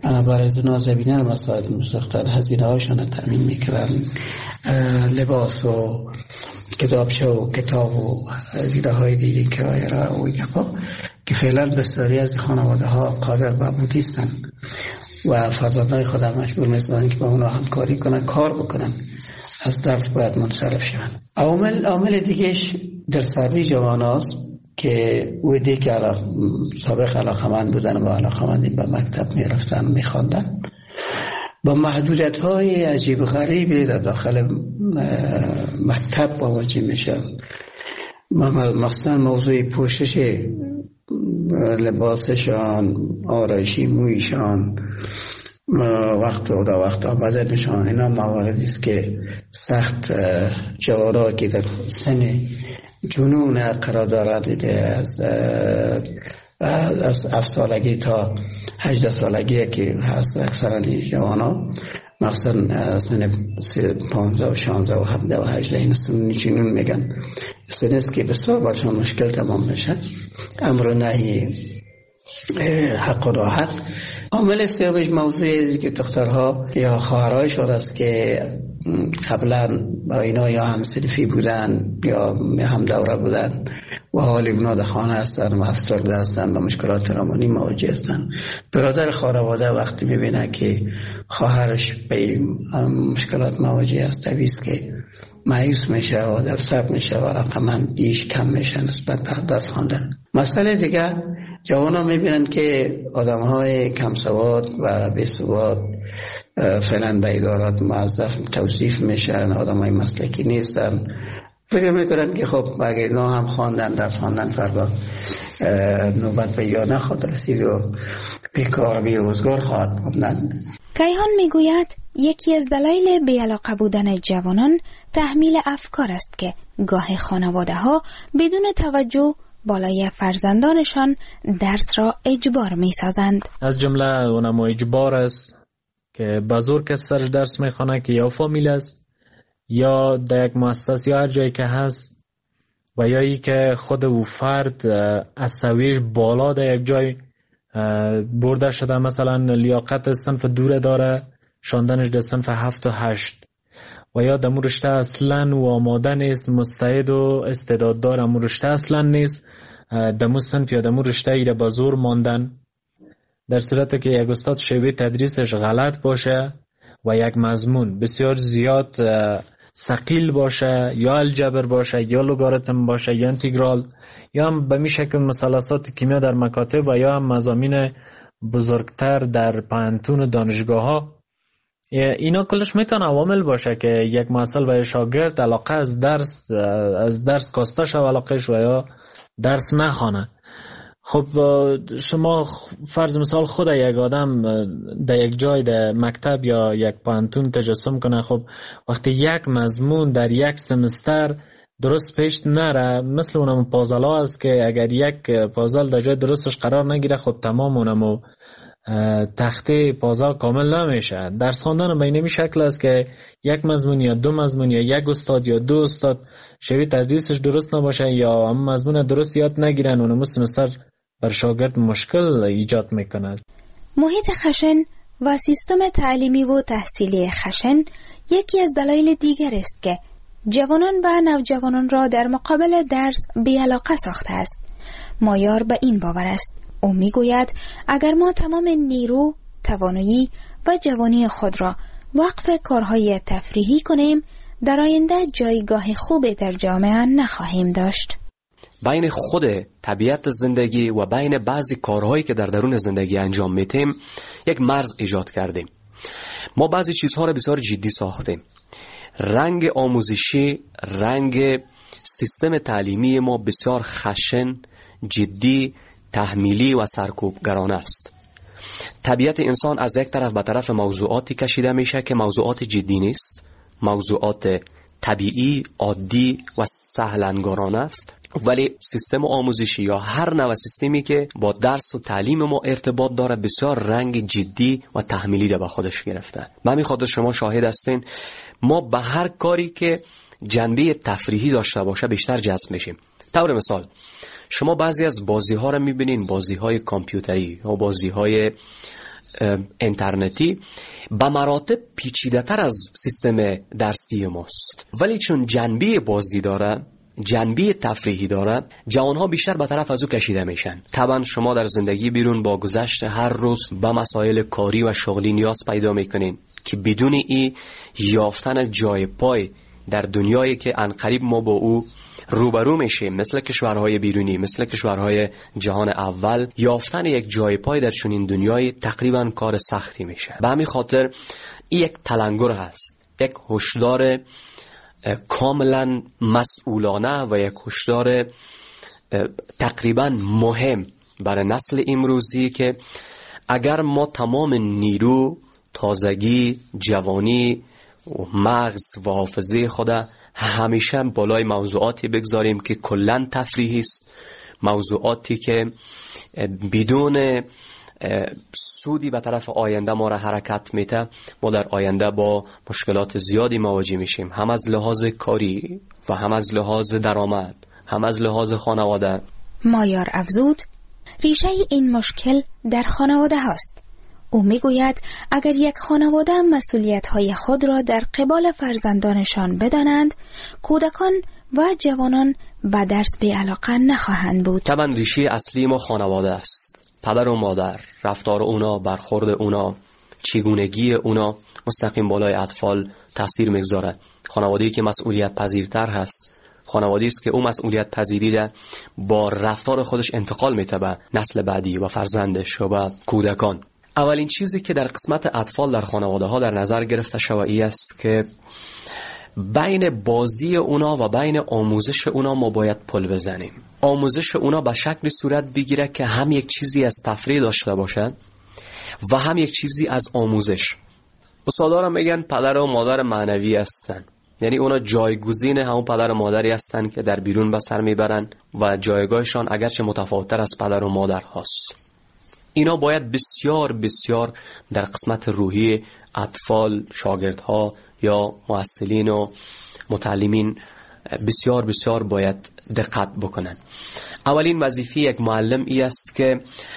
برای زنا زبینه مساعد مستقطر هزینه هاشون تامین میکنن، لباس و کتابچه و کتاب و هزینه های دیگه کرایه را و یکا که فعلا بسیاری از خانواده ها قادر به بود نیستن و فرزندان خود مجبور می‌سازن که با اونا همکاری کنن، کار بکنن، از درس باید منصرف شون. عامل عامل دیگهش در سردی جوان هاست که او دیگه سابق علاقمند بودن و علاقمندی به مکتب میرفتن میخواندن، با محدودیت های عجیب غریبی در داخل مکتب مواجه میشن، مخصوصا موضوع پوشش لباسشان، آرایشی مویشان، وقت و وقت آمدنشان، اینا مواردی است که سخت جوارا که در سن جنون قرار دارد، از از هفت سالگی تا هجده سالگی که هست اکثرا جوانا، مثلا سن پانزده و شانزده و هفده و هجده این سن جنون میگن، سن است که بسیار برشان مشکل تمام میشه، امر و نهی، حق و راحت. عامل سومش موضوعی که دخترها یا خواهرایشان است که قبلا با اینا یا هم صنفی بودن یا هم دوره بودن و حالی اونا در خانه هستن و افسرده هستن و مشکلات روانی مواجه هستن. برادر خانواده وقتی میبینه که خواهرش به مشکلات مواجه است، طبیعیست که مایوس میشه و در سب میشه و رقمندیش کم میشه نسبت به درس خواندن. مسئله دیگه، جوانا میبینن که آدم های کم سواد و بی سواد فعلا به ادارات موظف توصیف میشن، آدم های مسلکی نیستن، فکر میکنن که خب اگه اینا هم خواندن درس خواندن فردا نوبت به یا نخواهد رسید و بیکار بی روزگار خواهد بودن. کیهان میگوید یکی از دلایل بی‌علاقه بودن جوانان تحمیل افکار است که گاه خانواده ها بدون توجه بالای فرزندانشان درس را اجبار می سازند. از جمله اونم اجبار است که بزرگ کس سرش درس می خوانه که یا فامیل است یا در یک مؤسسه یا هر جایی که هست و یا ای که خود او فرد از سویش بالا در یک جای برده شده، مثلا لیاقت صنف دوره داره، شاندنش در صنف هفت و هشت، و یا دمو رشته اصلا و آماده نیست، مستعد و استعداد داره، دمو رشته اصلا نیست، دمو صنف یا دمو رشته ایره با زور ماندن، در صورت که یک استاد شیوه تدریسش غلط باشه و یک مضمون بسیار زیاد ثقیل باشه، یا الجبر باشه یا لوگاریتم باشه یا انتگرال یا هم به می شکل مثلثات کیمیا در مکاتب و یا هم مضامین بزرگتر در پانتون و دانشگاه ها، اینا کلش میتونه عوامل باشه که یک مسئله و شاگرد علاقه از درس از درس کاسته شو علاقهش و یا درس نخوانه. خب شما فرض مثال خود یک آدم در یک جای در مکتب یا یک پانتون تجسم کنه، خب وقتی یک مضمون در یک سمستر درست پیش نره، مثل اونم پازل ها است که اگر یک پازل در جای درستش قرار نگیره، خب تمام اونمو تخته پازل کامل نمیشه. درس خواندن به این شکل است که یک مضمون یا دو مضمون یا یک استاد یا دو استاد شوی تدریسش درست نباشه یا هم مضمون درست یاد نگیرن، اونمو سمستر بر شاگرد مشکل ایجاد میکنه. محیط خشن و سیستم تعلیمی و تحصیلی خشن یکی از دلایل دیگر است که جوانان و نوجوانان را در مقابل درس بی‌علاقه ساخته است. مایار به این باور است. او میگوید اگر ما تمام نیرو، توانایی و جوانی خود را وقف کارهای تفریحی کنیم، در آینده جایگاه خوبی در جامعه نخواهیم داشت. بین خود طبیعت زندگی و بین بعضی کارهایی که در درون زندگی انجام میتیم یک مرز ایجاد کردیم. ما بعضی چیزها را بسیار جدی ساختیم. رنگ آموزشی، رنگ سیستم تعلیمی ما بسیار خشن، جدی، تحمیلی و سرکوبگرانه است. طبیعت انسان از یک طرف به طرف موضوعاتی کشیده میشه که موضوعات جدی نیست، موضوعات طبیعی، عادی و سهلنگارانه است، ولی سیستم آموزشی یا هر نوع سیستمی که با درس و تعلیم ما ارتباط داره بسیار رنگ جدی و تحمیلی را به خودش گرفته. به همین خاطر شما شاهد هستین ما به هر کاری که جنبه تفریحی داشته باشه بیشتر جذب میشیم. طور مثال شما بعضی از بازی ها را میبینین، بازی های کامپیوتری یا بازی های اینترنتی به مراتب پیچیده تر از سیستم درسی ماست، ولی چون جنبه بازی داره، جنبه تفریحی داره، جوانها بیشتر به طرف از او کشیده میشن. طبعا شما در زندگی بیرون با گذشت هر روز به مسائل کاری و شغلی نیاز پیدا میکنین که بدون ای یافتن جای پای در دنیایی که عنقریب ما با او روبرو میشیم، مثل کشورهای بیرونی، مثل کشورهای جهان اول، یافتن یک جای پای در چنین دنیای تقریبا کار سختی میشه. به همین خاطر این یک تلنگر هست، یک هشدار کاملا مسئولانه و یک هشدار تقریبا مهم برای نسل امروزی که اگر ما تمام نیرو، تازگی، جوانی و مغز و حافظه خود همیشه بالای موضوعاتی بگذاریم که کلن تفریحی است، موضوعاتی که بدون سودی به طرف آینده ما را حرکت میده، ما در آینده با مشکلات زیادی مواجه میشیم، هم از لحاظ کاری و هم از لحاظ درآمد، هم از لحاظ خانواده. مایار افزود ریشه این مشکل در خانواده هاست. او میگوید اگر یک خانواده مسئولیت‌های خود را در قبال فرزندانشان بدانند، کودکان و جوانان به درس بی‌علاقه نخواهند بود. طبعا ریشه اصلی ما خانواده است. پدر و مادر، رفتار اونا، برخورد اونا، چگونگی اونا مستقیم بالای اطفال تاثیر میگذاره. خانواده‌ای که مسئولیت پذیرتر هست، خانواده‌ای است که اون مسئولیت پذیری را با رفتار خودش انتقال میده به نسل بعدی و فرزندش و به کودکان. اولین چیزی که در قسمت اطفال در خانواده ها در نظر گرفته شوی است که بین بازی اونا و بین آموزش اونا ما باید پل بزنیم. آموزش اونا به شکل صورت بگیره که هم یک چیزی از تفریح داشته باشد و هم یک چیزی از آموزش. استادا میگن پدر و مادر معنوی هستن، یعنی اونا جایگزین همون پدر و مادری هستن که در بیرون به سر میبرن و جایگاهشان اگرچه متفاوت‌تر از پدر و مادر هست. اینا باید بسیار بسیار در قسمت روحی اطفال، شاگردها یا مؤثرین و متعلمین بسیار بسیار باید دقت بکنن. اولین وظیفه یک معلم ای است که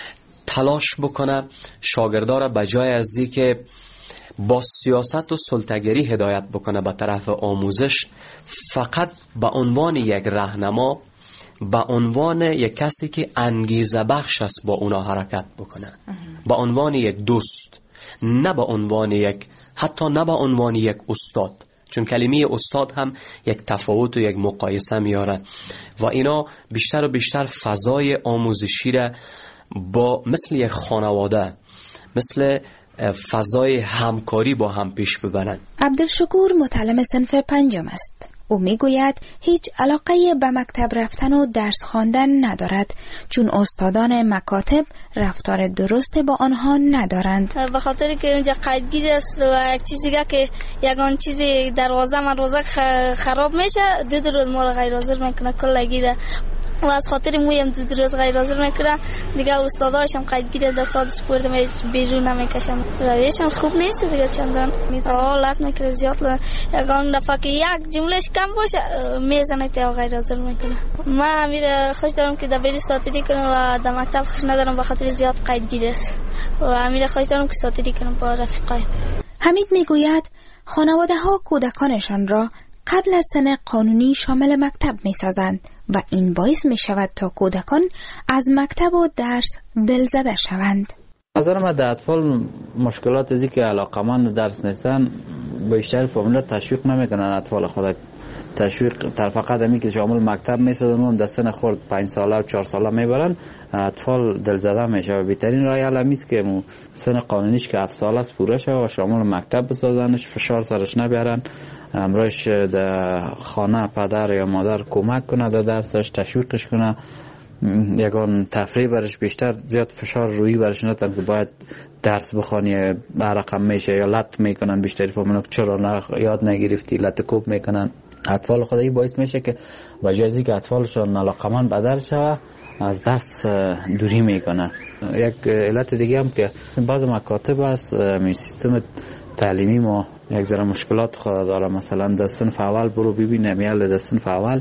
تلاش بکنه شاگردا را بجای از اینکه با سیاست و سلطه‌گری هدایت بکنه به طرف آموزش، فقط به عنوان یک راهنما، به عنوان یک کسی که انگیزه بخش است با اونا حرکت بکنه، به عنوان یک دوست، نه به عنوان یک، حتی نه به عنوان یک استاد، چون کلمه استاد هم یک تفاوت و یک مقایسه میاره و اینا بیشتر و بیشتر فضای آموزشی را با مثل یک خانواده، مثل فضای همکاری با هم پیش ببرن. عبدالشکور متعلم صنف پنجم است. او میگوید هیچ علاقه به مکتب رفتن و درس خواندن ندارد، چون استادان مکاتب رفتار درست با آنها ندارند. به خاطر که اونجا قیدگیر است و یک چیزی که یگان چیزی دروازه من روزک خراب میشه، دو دو روز ما را غیر حاضر میکنه کلگیره و از خاطر مویم دو روز غیر حاضر میکنه دیگه. استاداشم قیدگیر دستات سپورت می بیرون نمیکشم، رویشم خوب نیست دیگه، چندان حالت میکنه زیاد. یگان دفعه که یک جملهش کم باشه میزنه تا غیر حاضر میکنه. من امیر خوش دارم که دبیری ساتیری کنم و در مکتب خوش ندارم به خاطر زیاد قیدگیر است و امیر خوش دارم که ساتیری کنم با رفیقای. حمید میگوید خانواده ها کودکانشان را قبل از سن قانونی شامل مکتب میسازند و این باعث می شود تا کودکان از مکتب و درس دلزده شوند. نظر من در اطفال مشکلات ازی که علاقمند درس نیستن بیشتر فامیلا تشویق نمیکنن اطفال خود. تشویق تر فقط همی که شامل مکتب میسازن و دستن خورد پنج ساله و چهار ساله میبرن، اطفال دلزده میشه و بهترین راه حل همیست که مو سن قانونیش که هفت ساله است پوره شه و شامل مکتب بسازنش، فشار سرش نبیارن، امروش در خانه پدر یا مادر کمک کنه در درسش، تشویقش کنه، یگان تفریح برش بیشتر، زیاد فشار روی برش ندن که باید درس بخوانی رقم میشه یا لط میکنن. بیشتری فهمونو چرا نه یاد نگرفتی، لط کوب میکنن. اطفال خودی باعث میشه که وجازی که اطفالشون علاقمند به درس شوه از دست دوری میکنه. یک علت دیگه هم که بعض مکاتب هست می سیستم تعلیمی ما یک ذره مشکلات خود داره. مثلا در صنف اول برو ببینم یا در صنف اول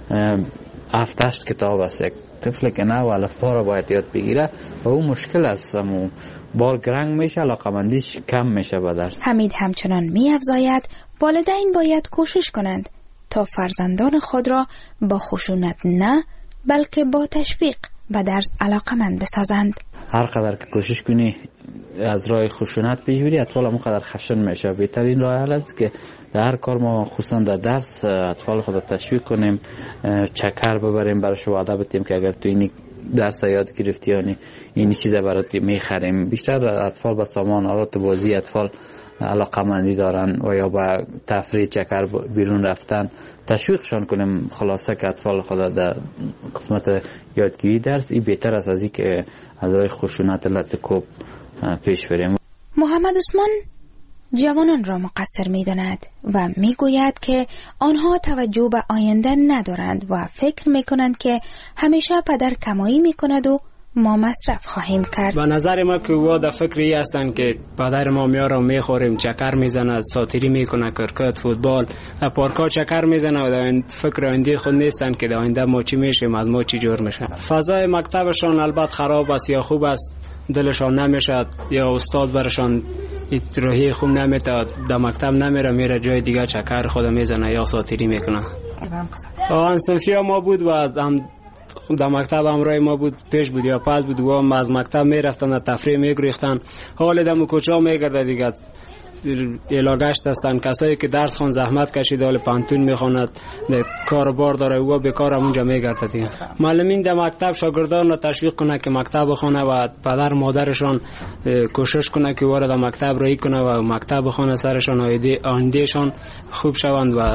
هفت هشت کتاب است. یک طفل که نه و الفبا را باید یاد بگیره و اون مشکل است و بار گرنگ میشه، علاقمندیش کم میشه به درس. حمید همچنان می‌افزاید والدین باید کوشش کنند تا فرزندان خود را با خشونت نه بلکه با تشویق به درس علاقمند بسازند. هر قدر که کوشش کنی از راه خشونت پیش بری اطفال هم قدر خشن میشه. بهترین راه حل است که در هر کار ما خصوصا در درس اطفال خود تشویق کنیم، چکر ببریم براش، وعده بدیم که اگر تو این درس یاد گرفتی یعنی این چیزا برات میخریم. بیشتر اطفال با سامان آلات بازی اطفال علاقمندی دارن و یا با تفریح چکر بیرون رفتن تشویقشان کنیم. خلاصه که اطفال خود در قسمت یادگیری درس این بهتر است از این که از راه خشونت لط کوب پیش بریم. محمد عثمان جوانان را مقصر می داند و می گوید که آنها توجه به آینده ندارند و فکر می کنند که همیشه پدر کمایی می کند و ما مصرف خواهیم کرد. به نظر ما که او در فکری هستند که پدر ما میاره و میخوریم، چکر میزنه، ساتیری میکنه، کرکت، فوتبال، در پارکا چکر میزنه و در فکر آینده خود نیستند که در آینده ما چی میشیم، از ما چی جور میشه. فضای مکتبشان البته خراب است یا خوب است، دلشان نمیشد یا استاد برشان روحی خوب نمیده، در مکتب نمیره، میره جای دیگه چکر خود میزنه یا ساتیری میکنه. آن صنفی ما بود و هم در مکتب همراه ما بود، پیش بود یا پس بود و هم از مکتب میرفتن در تفریح میگریختن. حال دم کوچا میگرده دیگه ایلاگشت هستن، کسایی که درس خون زحمت کشید حال پانتون میخواند کاربار داره و بیکار اونجا میگرده دیگه. معلمین در مکتب شاگردان را تشویق کنه که مکتب بخونه و پدر مادرشان کوشش کنه که وارد مکتب رایی کنه و مکتب بخونه، سرشان آیندهشان خوب شوند. و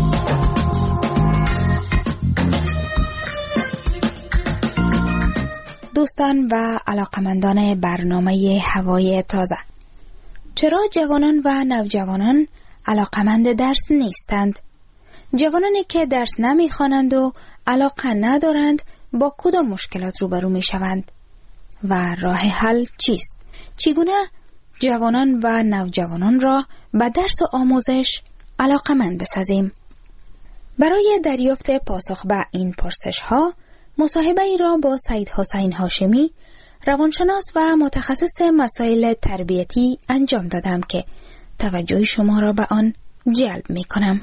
دوستان و علاقمندان برنامه هوای تازه، چرا جوانان و نوجوانان علاقمند درس نیستند؟ جوانانی که درس نمیخوانند و علاقه ندارند با کدام مشکلات روبرو میشوند و راه حل چیست؟ چگونه جوانان و نوجوانان را به درس و آموزش علاقمند بسازیم؟ برای دریافت پاسخ به این پرسش ها مصاحبه ای را با سید حسین هاشمی، روانشناس و متخصص مسائل تربیتی انجام دادم که توجه شما را به آن جلب می کنم.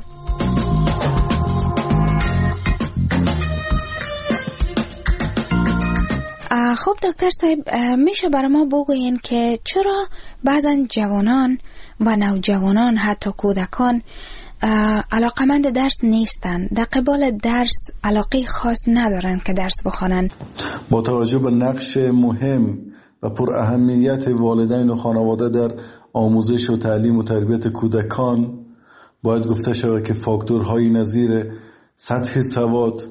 خب دکتر صاحب، میشه برای ما بگوین که چرا بعضا جوانان و نوجوانان حتی کودکان علاقمند درس نیستند، در قبال درس علاقه خاص ندارند که درس بخوانند؟ با توجه به نقش مهم و پر اهمیت والدین و خانواده در آموزش و تعلیم و تربیت کودکان باید گفته شود که فاکتورهای نظیر سطح سواد،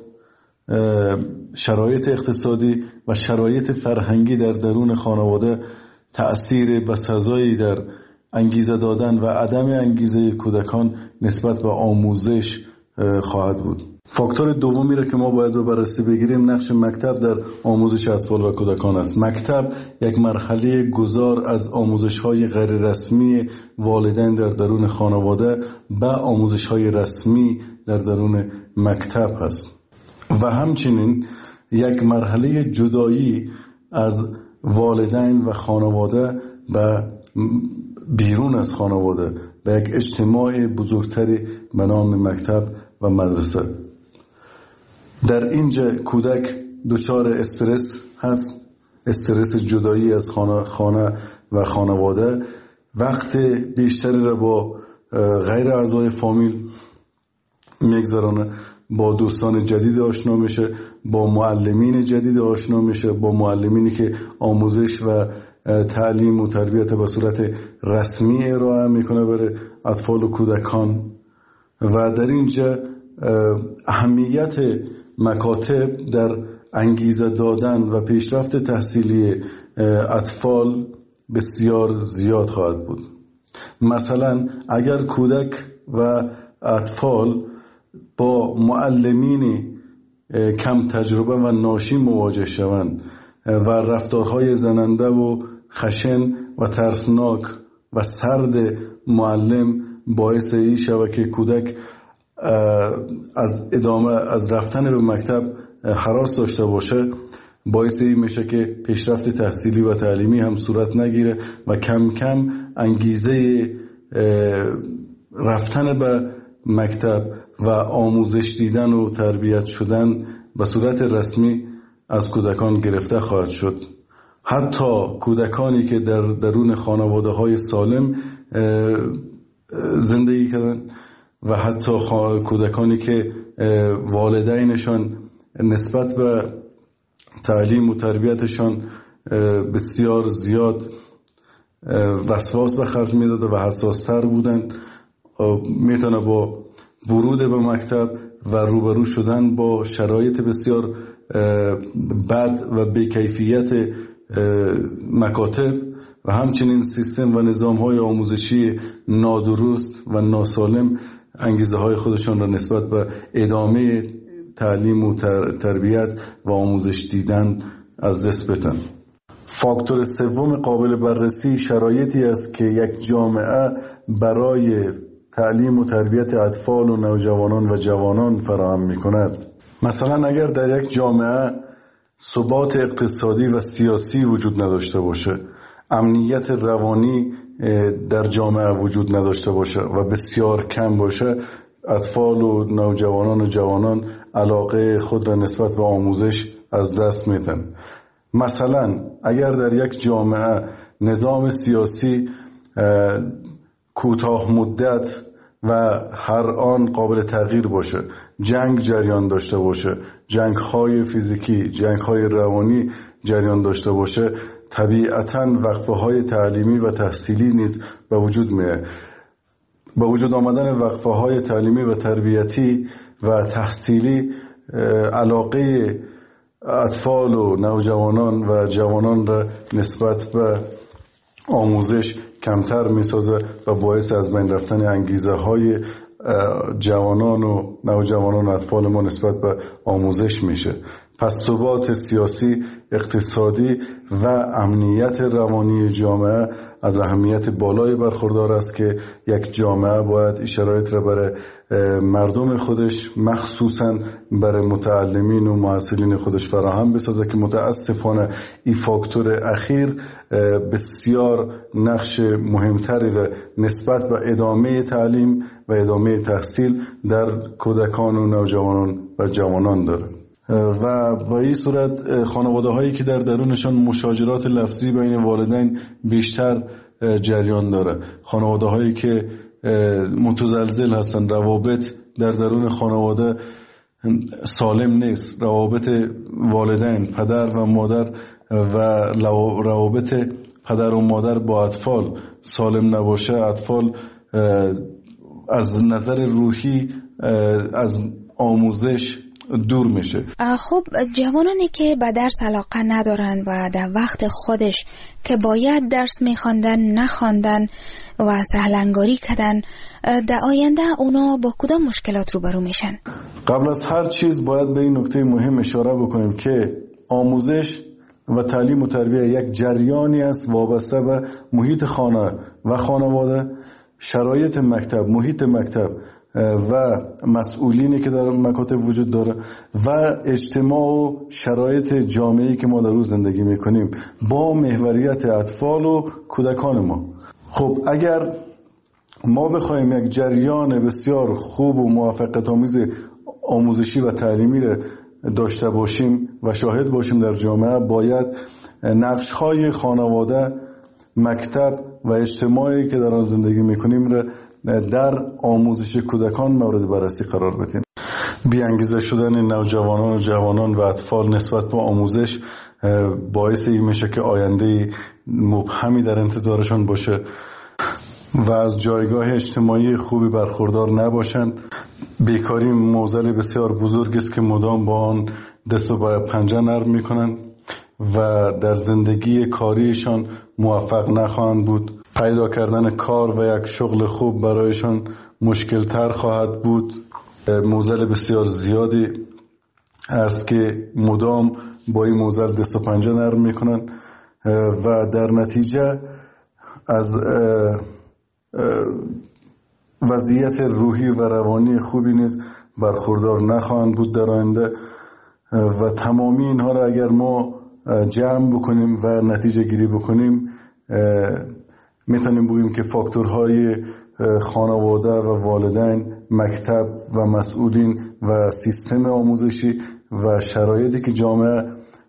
شرایط اقتصادی و شرایط فرهنگی در درون خانواده تأثیر بسزایی در انگیزه دادن و عدم انگیزه کودکان نسبت به آموزش خواهد بود. فاکتور دومی را که ما باید به بررسی بگیریم نقش مکتب در آموزش اطفال و کودکان است. مکتب یک مرحله گذار از آموزش‌های غیر رسمی والدین در درون خانواده به آموزش‌های رسمی در درون مکتب است و همچنین یک مرحله جدایی از والدین و خانواده و بیرون از خانواده به یک اجتماع بزرگتری به نام مکتب و مدرسه. در اینجا کودک دچار استرس هست، استرس جدایی از خانه, خانه و خانواده، وقت بیشتری را با غیر اعضای فامیل میگذرانه، با دوستان جدید آشنا میشه، با معلمین جدید آشنا میشه، با معلمینی که آموزش و تعلیم و تربیت به صورت رسمی ارائه میکنه برای اطفال و کودکان. و در اینجا اهمیت مکاتب در انگیزه دادن و پیشرفت تحصیلی اطفال بسیار زیاد خواهد بود. مثلا اگر کودک و اطفال با معلمین کم تجربه و ناشی مواجه شوند و رفتارهای زننده و خشن و ترسناک و سرد معلم باعث این شود که کودک از ادامه از رفتن به مکتب هراس داشته باشه، باعث این میشه که پیشرفت تحصیلی و تعلیمی هم صورت نگیره و کم کم انگیزه رفتن به مکتب و آموزش دیدن و تربیت شدن به صورت رسمی از کودکان گرفته خواهد شد. حتی کودکانی که در درون خانواده های سالم زندگی کردن و حتی کودکانی که والدینشان نسبت به تعلیم و تربیتشان بسیار زیاد وسواس به خرج میداد و حساستر بودند، میتونه با ورود به مکتب و روبرو شدن با شرایط بسیار بد و بی‌کیفیت مکاتب و همچنین سیستم و نظام‌های آموزشی نادرست و ناسالم انگیزه های خودشان را نسبت به ادامه تعلیم و تربیت و آموزش دیدن از دست بدن. فاکتور سوم قابل بررسی شرایطی است که یک جامعه برای تعلیم و تربیت اطفال و نوجوانان و جوانان فراهم می‌کند. مثلا اگر در یک جامعه ثبات اقتصادی و سیاسی وجود نداشته باشه، امنیت روانی در جامعه وجود نداشته باشه و بسیار کم باشه، اطفال و نوجوانان و جوانان علاقه خود را نسبت به آموزش از دست میدن. مثلا اگر در یک جامعه نظام سیاسی کوتاه مدت و هر آن قابل تغییر باشه، جنگ جریان داشته باشه، جنگ های فیزیکی، جنگ های روانی جریان داشته باشه، طبیعتاً وقفه های تعلیمی و تحصیلی نیز به وجود میاد. با وجود آمدن وقفه های تعلیمی و تربیتی و تحصیلی، علاقه اطفال و نوجوانان و جوانان را نسبت به آموزش کمتر میسازه و باعث از بین رفتن انگیزه های جوانان و نوجوانان و اطفال ما نسبت به آموزش میشه. پس ثبات سیاسی، اقتصادی و امنیت روانی جامعه از اهمیت بالای برخوردار است که یک جامعه باید این شرایط را برای مردم خودش، مخصوصاً برای متعلمین و محصلین خودش فراهم بسازه که متاسفانه این فاکتور اخیر بسیار نقش مهمتری را نسبت به ادامه تعلیم و ادامه تحصیل در کودکان و نوجوانان و جوانان داره. و با این صورت خانواده هایی که در درونشان مشاجرات لفظی بین والدین بیشتر جریان داره، خانواده هایی که متزلزل هستن، روابط در درون خانواده سالم نیست، روابط والدین، پدر و مادر و روابط پدر و مادر با اطفال سالم نباشه، اطفال از نظر روحی از آموزش دور میشه. خب جوانانی که به درس علاقه ندارن و در وقت خودش که باید درس میخواندن نخواندن و سهلنگاری کردن، در آینده اونا با کدام مشکلات روبرو میشن؟ قبل از هر چیز باید به این نکته مهم اشاره بکنیم که آموزش و تعلیم و تربیت یک جریانی است وابسته به محیط خانه و خانواده، شرایط مکتب، محیط مکتب و مسئولینی که در مکاتب وجود داره و اجتماع و شرایط جامعه‌ای که ما در روز زندگی میکنیم با محوریت اطفال و کودکان ما. خب اگر ما بخوایم یک جریان بسیار خوب و موفقیت آمیز آموزشی و تعلیمی را داشته باشیم و شاهد باشیم در جامعه، باید نقش‌های خانواده، مکتب و اجتماعی که در آن زندگی میکنیم را در آموزش کودکان مورد بررسی قرار بدیم. بی‌انگیزه شدن نوجوانان و جوانان و اطفال نسبت به آموزش باعث این میشه که آینده مبهمی در انتظارشان باشه و از جایگاه اجتماعی خوبی برخوردار نباشند. بیکاری معضل بسیار بزرگ است که مدام با آن دست و پنجه نرم میکنند و در زندگی کاریشان موفق نخواهند بود. پیدا کردن کار و یک شغل خوب برایشان مشکل تر خواهد بود. معضل بسیار زیادی است که مدام با این معضل دست و پنجه نرم میکنن و در نتیجه از وضعیت روحی و روانی خوبی نیز برخوردار نخواهند بود در آینده و تمامی اینها را اگر ما جمع بکنیم و نتیجه گیری بکنیم میتونیم بگیم که فاکتورهای خانواده و والدین، مکتب و مسئولین و سیستم آموزشی و شرایطی که جامعه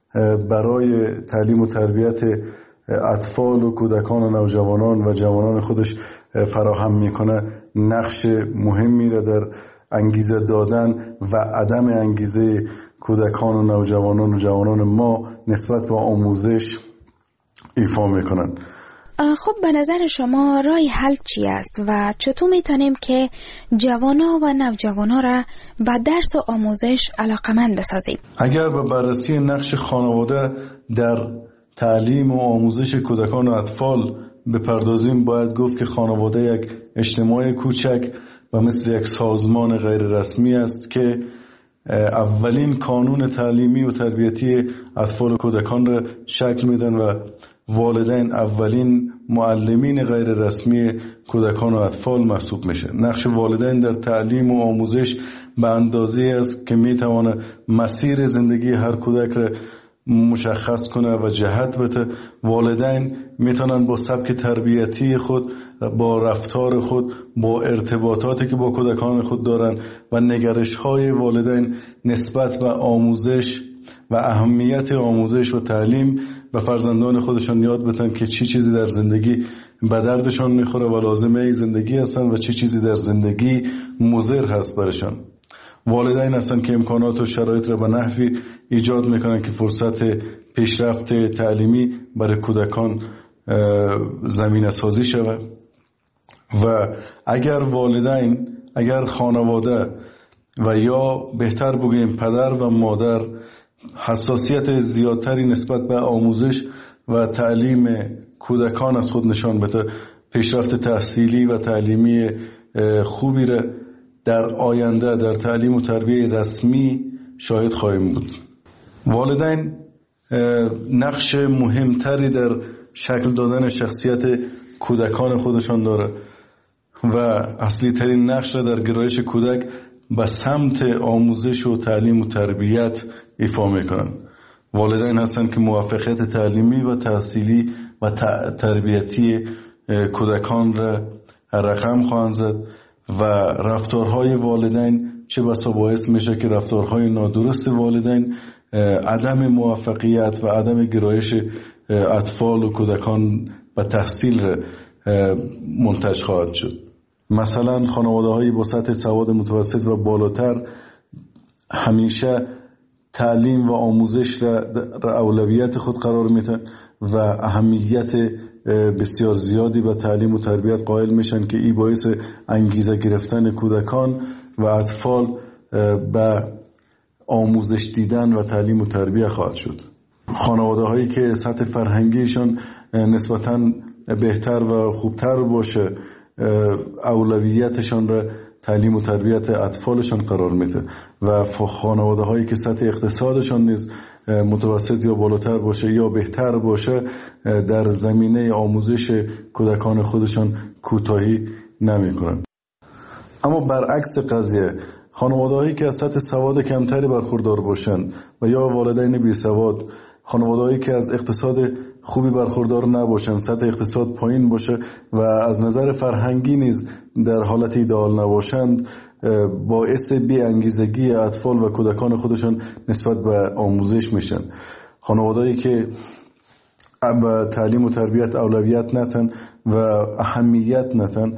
برای تعلیم و تربیت اطفال و کودکان و نوجوانان و جوانان خودش فراهم میکنه نقش مهمی را در انگیزه دادن و عدم انگیزه کودکان و نوجوانان و جوانان ما نسبت به آموزش ایفا میکنن. خب به نظر شما راه حل چی است و چطور میتونیم که جوانا و نوجوانا را به درس و آموزش علاقمند بسازیم؟ اگر به بررسی نقش خانواده در تعلیم و آموزش کودکان و اطفال بپردازیم، باید گفت که خانواده یک اجتماع کوچک و مثل یک سازمان غیر رسمی است که اولین قانون تعلیمی و تربیتی اطفال و کودکان را شکل میدن و والدین اولین معلمین غیر رسمی کودکان و اطفال محسوب میشه. نقش والدین در تعلیم و آموزش به اندازه است که میتونه مسیر زندگی هر کودک را مشخص کنه و جهت بده. والدین میتونن با سبک تربیتی خود، با رفتار خود، با ارتباطاتی که با کودکان خود دارن و نگرش های والدین نسبت به آموزش و اهمیت آموزش و تعلیم به فرزندان خودشان یاد بدن که چی چیزی در زندگی به دردشان میخوره و لازمه زندگی هستن و چی چیزی در زندگی مضر هست برشان. والدین هستن که امکانات و شرایط را به نحوی ایجاد میکنن که فرصت پیشرفت تعلیمی برای کودکان زمینه سازی شود و اگر والدین، اگر خانواده و یا بهتر بگیم پدر و مادر حساسیت زیادتری نسبت به آموزش و تعلیم کودکان از خود نشان بده، پیشرفت تحصیلی و تعلیمی خوبی را در آینده در تعلیم و تربیت رسمی شاهد خواهیم بود. والدین نقش مهمتری در شکل دادن شخصیت کودکان خودشان داره و اصلی ترین نقش را در گرایش کودک به سمت آموزش و تعلیم و تربیت ایفا میکنن. والدین هستند که موفقیت تعلیمی و تحصیلی و تربیتی کودکان را رقم خواهند زد و رفتارهای والدین چه بسا باعث میشه که رفتارهای نادرست والدین عدم موفقیت و عدم گرایش اطفال و کودکان به تحصیل را منتج خواهد شد. مثلا خانواده‌هایی با سطح سواد متوسط و بالاتر همیشه تعلیم و آموزش را اولویت خود قرار میدن و اهمیت بسیار زیادی به تعلیم و تربیت قائل میشن که این باعث انگیزه گرفتن کودکان و اطفال به آموزش دیدن و تعلیم و تربیت خواهد شد. خانواده هایی که سطح فرهنگیشان نسبتاً بهتر و خوبتر باشه اولویتشان را تعلیم و تربیت اطفالشان قرار میده و خانواده هایی که سطح اقتصادشان نیز متوسط یا بالاتر باشه یا بهتر باشه در زمینه آموزش کودکان خودشان کوتاهی نمی کنند. اما برعکس قضیه خانواده هایی که از سطح سواد کمتری برخوردار باشند و یا والدین بی سواد، خانواده هایی که از اقتصاد خوبی برخوردار نباشند، سطح اقتصاد پایین باشه و از نظر فرهنگی نیز در حالت ایدئال نباشند، باعث بی انگیزگی اطفال و کودکان خودشان نسبت به آموزش میشن. خانواده‌ای که به تعلیم و تربیت اولویت نتن و اهمیت نتن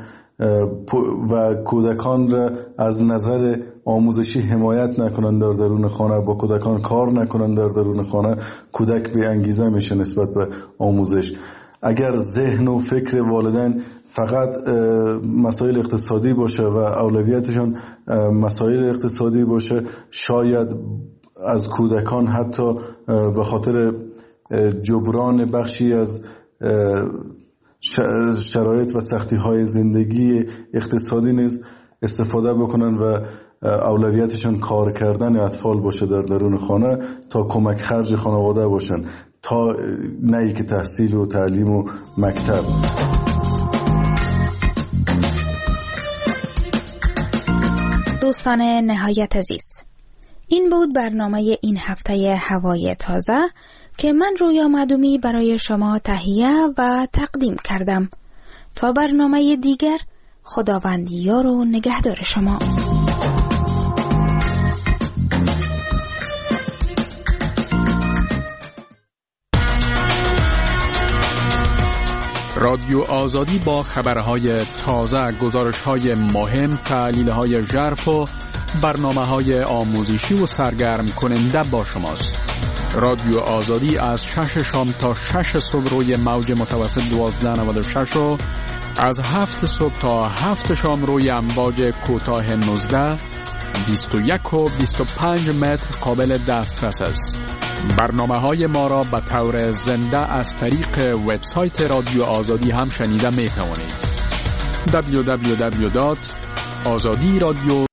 و کودکان را از نظر آموزشی حمایت نکنند در درون خانه، با کودکان کار نکنند در درون خانه، کودک بی انگیزه میشه نسبت به آموزش. اگر ذهن و فکر والدین فقط مسائل اقتصادی باشه و اولویتشان مسائل اقتصادی باشه، شاید از کودکان حتی به خاطر جبران بخشی از شرایط و سختی های زندگی اقتصادی نیز استفاده بکنن و اولویتشان کار کردن اطفال باشه در درون خانه تا کمک خرج خانواده باشن، تا نه که تحصیل و تعلیم و مکتب. دوستان نهایت عزیز، این بود برنامه این هفته هوای تازه که من رویا معدومی برای شما تهیه و تقدیم کردم. تا برنامه دیگر، خداوند یار و نگهدار شما. رادیو آزادی با خبرهای تازه، گزارش‌های مهم، تحلیل‌های ژرف و برنامه‌های آموزشی و سرگرم کننده با شماست. رادیو آزادی از شش شام تا شش صبح روی موج متوسط دوازده نود و شش و از هفت صبح تا هفت شام روی امواج کوتاه نوزده، بیست و یک و بیست و پنج متر قابل دسترس است. برنامه‌های ما را به طور زنده از طریق وبسایت رادیو آزادی هم شنیده می توانید. دبلیو دبلیو دبلیو دات آزادی رادیو